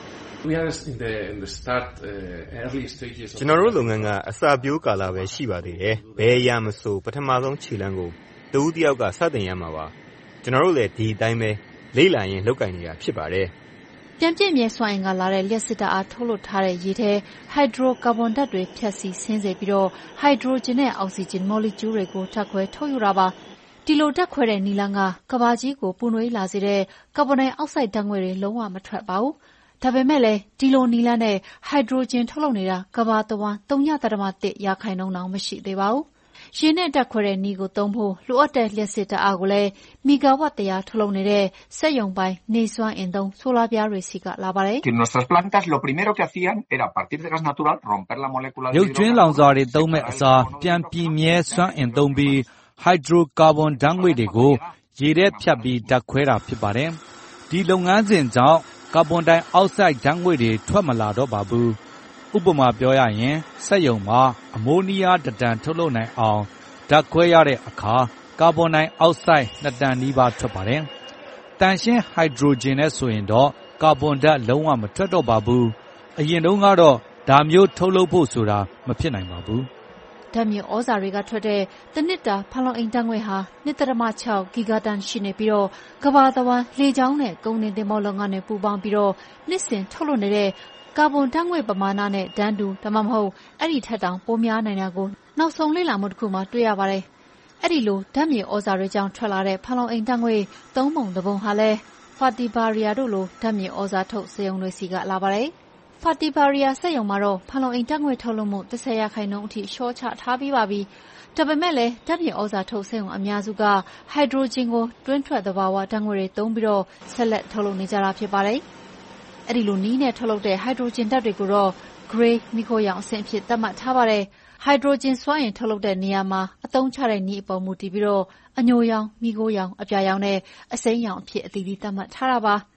ကျွန်တော်တို့လုပ်ငန်းကအစပျိုးကာလပဲရှိပါသေးတယ်။ဘယ်အရာမဆိုပထမဆုံးခြေလှမ်းကိုတဦးတယောက်ကစတင်ရမှာပါ။ကျွန်တော်တို့လည်းဒီအတိုင်းပဲလေ့လာရင်းလုပ်ကိုင်နေတာဖြစ်ပါတယ်။ပြန်ပြည့်မြဲစွမ်းအင်ကလာတဲ့လျှပ်စစ်ဓာတ်အားထုတ်လွှတ်ထားတဲ့ရေထဲဟိုက်ဒရိုကာဗွန်ဓာတ်တွေဖြတ်စီဆင်းစေပြီးတော့ဟိုက်ဒရိုဂျင်နဲ့အောက်ဆီဂျင်မော်လီကျူးတွေကိုဓာတ်ခွဲထုတ်ယူတာပါ။ဒီလိုဓာတ်ခွဲတဲ့နည်းလမ်းကကမ္ဘာကြီးကိုပူနွေးလာစေတဲ့ကာဗွန်ဒိုင်အောက်ဆိုက်ဓာတ်ငွေ့တွေလုံးဝမထွက်ပါဘူး။ဒါပေမဲ့လည်းဒီလိုနည်းလမ်းနဲ့ဟိုက်ဒရိုဂျင်ထုတ်လုပ်နေတာကမ္ဘာတဝန်း ဝ.၁ ရာခိုင်နှုန်းတောင်မရှိသေးပါဘူး။ရေနဲ့ဓာတ်ခွဲတဲ့နည်းကိုသုံးဖို့လိုအပ်တဲ့လျှပ်စစ်ဓာတ်အားကိုလည်းမီဂါဝတ်တစ်ရာထုတ်လုပ်နေတဲ့စက်ရုံပိုင်နေစွမ်းအင်သုံးဆိုလာပြားတွေဆီကလာပါတယ်။ Nuestras plantas lo primero que hacían era a partir de gas natural romper la molécula de ရုပ်ကြွင်းလောင်စာတွေသုံးမဲ့အစားပြန်ပြည့်မြဲစွမ်းအင်သုံးပြီးဟိုက်ဒရိုကာဗွန်ဓာတ်ငွေ့တွေကိုရေထဲဖြတ်ပြီးဓာတ်ခွဲတာဖြစ်ပါတယ်။ဒီလုပ်ငန်းစဉ်ကြောင့်ကာဗွန်ဒိုင်အောက်ဆိုက်ဓာတ်ငွေ့တွေထွက်မလာတော့ပါဘူး။ဥပမာပြောရရင်စက်ရုံမှာအမိုနီးယားတစ်တန်ထုတ်လုပ်နိုင်အောင်ဓာတ်ခွဲရတဲ့အခါကာဗွန်ဒိုင်အောက်ဆိုက်နှစ်တန်နီးပါးထွက်ပါတယ်။တန်ရှင်းဟိုက်ဒရိုဂျင်နဲ့ဆိုရင်တော့ကာဗွန်ဓာတ်လုံးဝမထွက်တော့ပါဘူး။အရင်တုန်းကတော့ဒါမျိုးထုတ်လုပ်ဖို့ဆိုတာမဖြစ်နိုင်ပါဘူး။ဓာတ်မြေဩဇာတွေကထွက်တဲ့တစ်နှစ်တာဖန်လုံအိမ်ဓာတ်ငွေ့ဟာ ၂.၆ ဂီဂါတန်ရှိနေပြီးတော့ကမ္ဘာတဝန်းလေကြောင်းနဲ့ကုန်တင်သင်္ဘောလုပ်ငန်းတွေပူးပေါင်းပြီးတော့နှစ်စဉ်ထုတ်လွှတ်နေတဲ့ကာဗွန်ဓာတ်ငွေ့ပမာဏနဲ့တန်းတူဒါမှမဟုတ်အဲ့ဒီထက်တောင်ပိုများနိုင်တာကိုနောက်ဆုံးလေ့လာမှုတစ်ခုမှာတွေ့ရပါတယ်။အဲ့ဒီလိုဓာတ်မြေဩဇာတွေကြောင့်ထွက်လာတဲ့ဖန်လုံအိမ်ဓာတ်ငွေ့သုံးပုံတစ်ပုံဟာလဲ Fertiberia တို့လိုဓာတ်မြေဩဇာထုတ်စက်ရုံတွေစီကလာပါတယ်။ Fertiberia စက်ရုံမှာတော့ဖန်လုံအိမ်ဓာတ်ငွေ့ထုတ်လွှတ်မှု၁၀ရာခိုင်နှုန်းအထိလျှော့ချထားပြီးပါပြီ။ဒါပေမဲ့လည်းဓာတ်မြေဩဇာထုတ်စက်ရုံအများစုကဟိုက်ဒရိုဂျင်ကိုတွင်းထွက်သဘာဝဓာတ်ငွေ့တွေသုံးပြီးတော့ဆက်လက်ထုတ်လုပ်နေကြတာဖြစ်ပါတယ်။အဲ့ဒီလိုနည်းနဲ့ထုတ်လုပ်တဲ့ဟိုက်ဒရိုဂျင်ဓာတ်တွေကိုတော့ Gray မီးခိုးရောင်အဆင့်အဖြစ်သတ်မှတ်ထားပါတယ်။ဟိုက်ဒရိုဂျင်စွမ်းအင်ထုတ်လုပ်တဲ့နေရာမှာအသုံးချတဲ့နည်းအပေါ်မူတည်ပြီးတော့အညိုရောင်၊မီးခိုးရောင်၊အပြာရောင်နဲ့အစိမ်းရောင်အဖြစ်အသီးသီးသတ်မှတ်ထားတာပါ။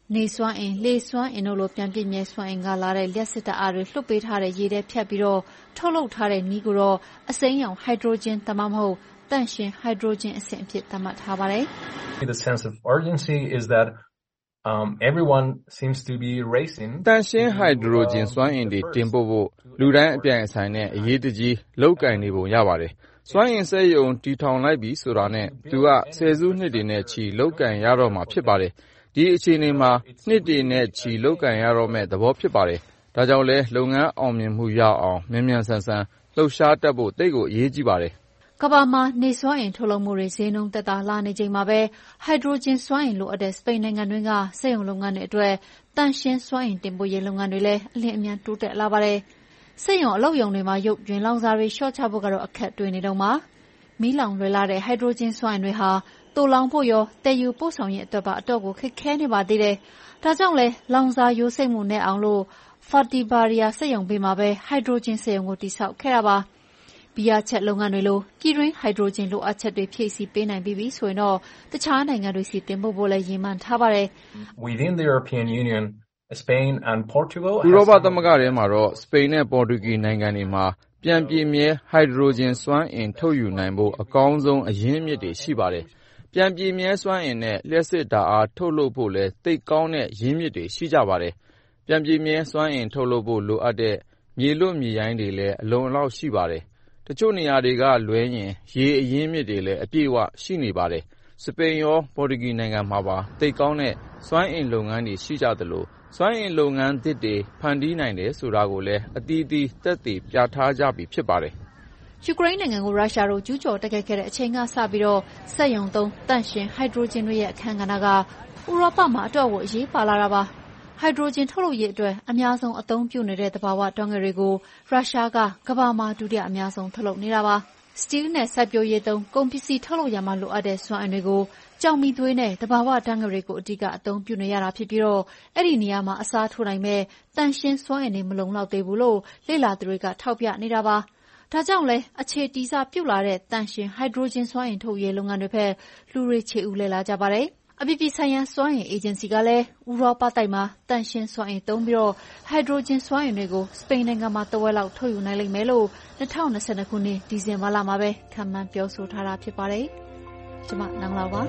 နေစွမ်းအင်၊လေစွမ်းအင်တို့လိုပြန်ပြည့်မြဲစွမ်းအင်ကလာတဲ့လျှပ်စစ်ဓာတ်အားတွေလွှတ်ပေးထားတဲ့ရေထဲဖြတ်ပြီးတော့ထုတ်လုပ်ထားတဲ့နည်းကိုတော့အစိမ်းရောင်ဟိုက်ဒရိုဂျင်ဒါမှမဟုတ်သန့်ရှင်းဟိုက်ဒရိုဂျင်အဆင့်အဖြစ်သတ်မှတ်ထားပါတယ်။ The sense of urgency is that um, everyone seems to be racing. သန့်ရှင်းဟိုက်ဒရိုဂျင်စွမ်းအင်တွေတင်ပို့ဖို့လူတိုင်းအပြိုင်အဆိုင်နဲ့အရေးတကြီးလုပ်ကိုင်နေပုံရပါတယ်။စွမ်းအင်စက်ရုံတည်ထောင်လိုက်ပြီဆိုတာနဲ့သူကဆယ်စုနှစ်တွေနဲ့ချီလုပ်ကိုင်ရတော့မှာဖြစ်ပါတယ်။ဒီအခြေအနေမှာနှစ်တွေနဲ့ချီလုပ်ကိုင်ရတော့မယ့်သဘောဖြစ်ပါတယ်။ဒါကြောင့်လဲလုပ်ငန်းအောင်မြင်မှုရအောင်မြန်မြန်ဆန်ဆန်လှုပ်ရှားတတ်ဖို့သိပ်ကိုအရေးကြီးပါတယ်။ကမ္ဘာမှာနေစွမ်းအင်ထုတ်လုပ်မှုတွေဈေးနှုန်းသက်သာလာနေချိန်မှာပဲဟိုက်ဒရိုဂျင်စွမ်းအင်လိုအပ်တဲ့စပိန်နိုင်ငံတွင်းကစက်ရုံလုပ်ငန်းတွေအတွက်သန့်ရှင်းစွမ်းအင်တင်ပို့ရေးလုပ်ငန်းတွေလည်းအလျင်အမြန်တိုးတက်လာပါတယ်။စက်ရုံအလုပ်ရုံတွေမှာရုပ်ကြွင်းလောင်စာတွေလျှော့ချဖို့ကတော့အခက်တွေ့နေတုန်းပါ။မီးလောင်လွယ်လာတဲ့ဟိုက်ဒရိုဂျင်စွမ်းအင်တွေဟာသိုလှောင်ဖို့ရောသယ်ယူပို့ဆောင်ရေးအတွက်ပါအတော့်ကိုခက်ခဲနေပါသေးတယ်။ဒါကြောင့်လဲလောင်စာယိုစိမ့်မှုနည်းအောင်လို့ Fertiberia စက်ရုံဘေးမှာပဲဟိုက်ဒရိုဂျင်စက်ရုံကိုတည်ဆောက်ခဲ့တာပါ။ဘီယာချက်လုပ်ငန်းတွေလိုပြည်တွင်းဟိုက်ဒရိုဂျင်လိုအပ်ချက်တွေဖြည့်ဆည်းပေးနိုင်ပြီးပြီဆိုရင်တော့တခြားနိုင်ငံတွေဆီတင်ပို့ဖို့လည်းရည်မှန်းထားပါတယ်။ Within the European Union, Spain and Portugal ဥရောပသမဂ္ဂထဲမှာတော့စပိန်နဲ့ပေါ်တူဂီနိုင်ငံတွေမှာပြန်ပြည့်မြဲဟိုက်ဒရိုဂျင်စွမ်းအင်ထုတ်ယူနိုင်ဖို့အကောင်းဆုံးအရင်းအမြစ်တွေရှိပါတယ်။ပြန်ပြည့်မြဲစွမ်းအင်နဲ့လျှပ်စစ်ဓာတ်အားထုတ်လုပ်ဖို့လည်းသိပ်ကောင်းတဲ့ရင်းမြစ်တွေရှိကြပါတယ်။ပြန်ပြည့်မြဲစွမ်းအင်ထုတ်လုပ်ဖို့လိုအပ်တဲ့မြေလွတ်မြေရိုင်းတွေလည်းအလုံအလောက်ရှိပါတယ်။တချို့နေရာတွေကလွဲရင်ရေအရင်းမြစ်တွေလည်းအပြည့်အဝရှိနေပါတယ်။စပိန်ရောပေါ်တူဂီနိုင်ငံမှာပါသိပ်ကောင်းတဲ့စွမ်းအင်လုပ်ငန်းတွေရှိကြသလိုစွမ်းအင်လုပ်ငန်းသစ်တွေဖန်တီးနိုင်တယ်ဆိုတာကိုလည်းအသီးသီးသက်သေပြထားကြပြီဖြစ်ပါတယ်။ယူကရိန်းနိုင်ငံကိုရုရှားတို့ကျူးကျော်တိုက်ခိုက်ခဲ့တဲ့အချိန်ကစပြီးတော့စက်ရုံသုံးသန့်ရှင်းဟိုက်ဒရိုဂျင်တွေရဲ့အခန်းကဏ္ဍကဥရောပမှာအတော့်ကိုအရေးပါလာတာပါ။ဟိုက်ဒရိုဂျင်ထုတ်လုပ်ရေးအတွက်အများဆုံးအသုံးပြုနေတဲ့သဘာဝဓာတ်ငွေ့တွေကိုရုရှားကကမ္ဘာမှာဒုတိယအများဆုံးထုတ်လုပ်နေတာပါ။စတီးလ်နဲ့စိုက်ပျိုးရေးသုံးကုန်ပစ္စည်းထုတ်လုပ်ရာမှာလိုအပ်တဲ့စွမ်းအင်တွေကိုကျောက်မီးသွေးနဲ့သဘာဝဓာတ်ငွေ့တွေကိုအဓိကအသုံးပြုနေရတာဖြစ်ပြီးတော့အဲ့ဒီနေရာမှာအစားထိုးနိုင်မဲ့သန့်ရှင်းစွမ်းအင်တွေမလုံလောက်သေးဘူးလို့လေ့လာသူတွေကထောက်ပြနေတာပါ။ဒါကြောင့်လဲအခြေတည်စပြုလာတဲ့သန့်ရှင်းဟိုက်ဒရိုဂျင်စွမ်းအင်ထုတ်ရေးလုပ်ငန်းတွေဘက်လူတွေချေဦးလဲလာကြပါတယ်။အပြည်ပြည်ဆိုင်ရာစွမ်းအင်အေဂျင်စီကလည်းဥရောပတိုက်မှာသန့်ရှင်းစွမ်းအင်သုံးပြီးတော့ဟိုက်ဒရိုဂျင်စွမ်းအင်တွေကိုစပိန်နိုင်ငံမှာတဝက်လောက်ထုတ်ယူနိုင်လိမ့်မယ်လို့၂၀၂၂ခုနှစ်ဒီဇင်ဘာလမှာပဲခန့်မှန်းပြောဆိုထားတာဖြစ်ပါတယ်။ကျွန်မနန်းလောင်ပါ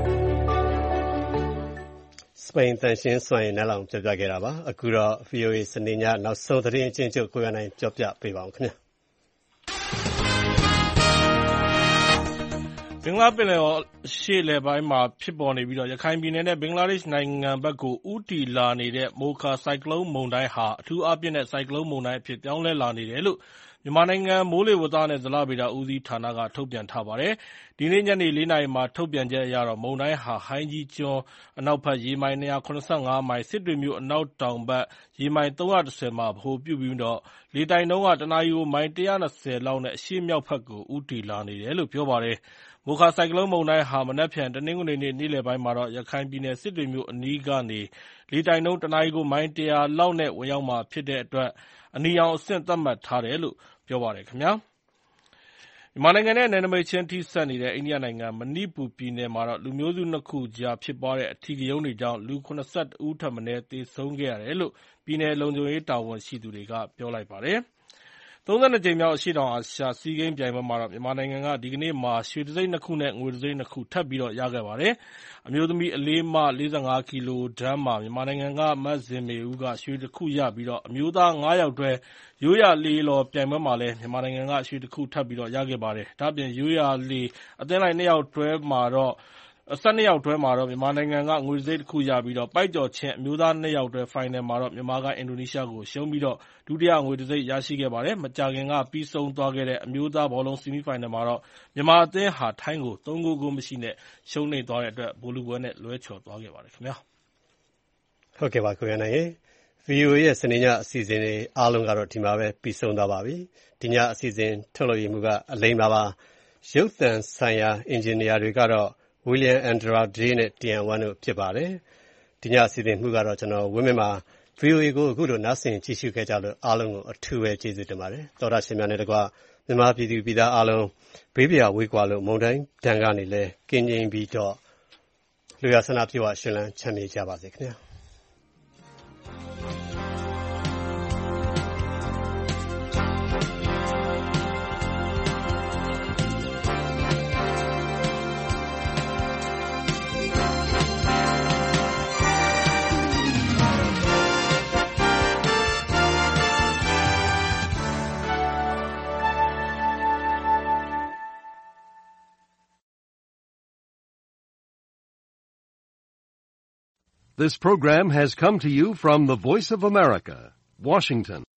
စပိန်သန့်ရှင်းစွမ်းအင်နဲ့လောင်ပြောပြခဲ့တာပါအခုတော့ ဗီအိုအေ စနေညနောက်ဆုံးသတင်းအချင်းချုပ်ကိုရနိုင်ပြောပြပေးပါဦးခင်ဗျာဘင်္ဂလားပင်လယ်အော်အရှေ့အလယ်ပိုင်းမှာဖြစ်ပေါ်နေပြီးရခိုင်ပြည်နယ်နဲ့ဘင်္ဂလားဒေ့ရှ်နိုင်ငံဘက်ကိုဦးတည်လာနေတဲ့မိုခါဆိုင်ကလုန်းမုန်တိုင်းဟာအထူးအားပြင်းတဲ့ဆိုင်ကလုန်းမုန်တိုင်းအဖြစ်ပြောင်းလဲလာနေတယ်လို့မြန်မာနိုင်ငံမိုးလေဝသနဲ့ဇလဗေဒဦးစီးဌာနကထုတ်ပြန်ထားပါတယ်။ဒီနေ့ညနေလေးနာရီမှာထုတ်ပြန်ချက်အရတော့မုန်တိုင်းဟာဟိုင်းကြီးကျွန်းအနောက်ဘက်ရေမိုင်၂၇၅မိုင်စစ်တွေမြို့အနောက်တောင်ဘက်ရေမိုင်၃၁၀မှာဗဟိုပြုပြီးတော့လေတိုက်နှုန်းကတနာရီကိုမိုင်၁၂၀လောက်နဲ့အရှေ့မြောက်ဘက်ကိုဦးတည်လာနေတယ်လို့ပြောပါတယ်။မိုခါဆိုင်ကလုန်းမုန်တိုင်းဟာမနက်ဖြန်တနင်္ဂနွေနေ့နေ့လယ်ပိုင်းမှာတော့ရခိုင်ပြည်နယ်စစ်တွေမြို့အနီးကနေလေတိုက်နှုန်းတနာရီကိုမိုင်၁၀၀လောက်နဲ့ဝင်ရောက်မှာဖြစ်တဲ့အတွက်အနီရောင်အဆင့်သတ်မှတ်ထားတယ်လို့ပြောပါတယ်ခင်ဗျာမြန်မာနိုင်ငံနဲ့နယ်နိမိတ်ချင်းထိစပ်နေတဲ့အိန္ဒိယနိုင်ငံမဏိပူပြည်နယ်မှာတော့လူမျိုးစုနှစ်ခုကြားဖြစ်ပွားတဲ့အဓိကရုဏ်းတွေကြောင့်လူ၇၁ဦးထက်မနည်းသေဆုံးခဲ့ရတယ်လို့ပြည်နယ်လုံခြုံရေးတာဝန်ရှိသူတွေကပြောလိုက်ပါတယ်။သုံးဆယ့်နှစ်ကြိမ်မြောက်အရှေ့တောင်အာရှဆီးဂိမ်းပြိုင်ပွဲမှာတော့မြန်မာနိုင်ငံကဒီကနေ့မှာရွှေတံဆိပ်နှစ်ခုနဲ့ငွေတံဆိပ်နှစ်ခုထပ်ပြီးရခဲ့ပါတယ်။အမျိုးသမီးအလေးမလေးဆယ့်ငါးကီလိုတန်းမှာမြန်မာနိုင်ငံကမဇင်မေဦးကရွှေတခုရပြီးအမျိုးသားငါးယောက်တွဲရိုးရာလှေလှော်ပြိုင်ပွဲမှာလည်းမြန်မာနိုင်ငံကရွှေတခုထပ်ပြီးရခဲ့ပါတယ်။ဒါ့အပြင်ရိုးရာလှေအသင်းလိုက်နှစ်ယောက်တွဲမှာတော့၁၂ယောက်တွဲမှာတော့မြန်မာနိုင်ငံကငွေတံဆိပ်တခုရပြီးပိုက်ကျော်ချင်းအမျိုးသားနှစ်ယောက်တွဲဖိုင်နယ်မှာတော့မြန်မာကအင်ဒိုနီးရှားကိုရှုံးပြီးဒုတိယငွေတံဆိပ်ရရှိခဲ့ပါတယ်။မကြာခင်ကပြီးဆုံးသွားခဲ့တဲ့အမျိုးသားဘောလုံးဆီမီဖိုင်နယ်မှာတော့မြန်မာအသင်းဟာထိုင်းကိုသုံးဂိုးဂိုးမရှိနဲ့ရှုံးနိမ့်သွားတဲ့အတွက်ဗိုလ်လုပွဲနဲ့လွဲချော်သွားခဲ့ပါတယ်ခင်ဗျာ။ဟုတ်ကဲ့ပါကိုရနိုင်ရေ။ ဗီအိုအေရဲ့စနေညအစီအစဉ်တွေအားလုံးကတော့ဒီမှာပဲပြီးဆုံးသွားပါပြီ။ဒီညအစီအစဉ်ထုတ်လုပ်ရမှုကအလိမ္မာပါ။ရုပ်သံဆိုင်ရာအင်ဂျင်နီယာတွေကတော့William Andrade နဲ့ Tian Wan တို့ဖြစ်ပါတယ်။ဒီညအစီအစဉ်မှုကတော့ကျွန်တော်ဝင်းမင်းမှာ ဗီအိုအေကိုအခုလိုနားဆင်ကြည့်ရှုခဲ့ကြလို့အားလုံးကိုအထူးပဲကျေးဇူးတင်ပါတယ်။သောတာရှင်များနဲ့တကွမြန်မာပြည်သူပြည်သားအားလုံးဘေးပရာဝေးကွာလို့မုန်တိုင်းဒဏ်ကနေလဲကင်းငြိမ်ပြီးတော့လူရဆန္ဒပြုဝရှင်လန်းချမ်းမြေ့ကြပါစေခင်ဗျာ။ This program has come to you from the Voice of America, Washington.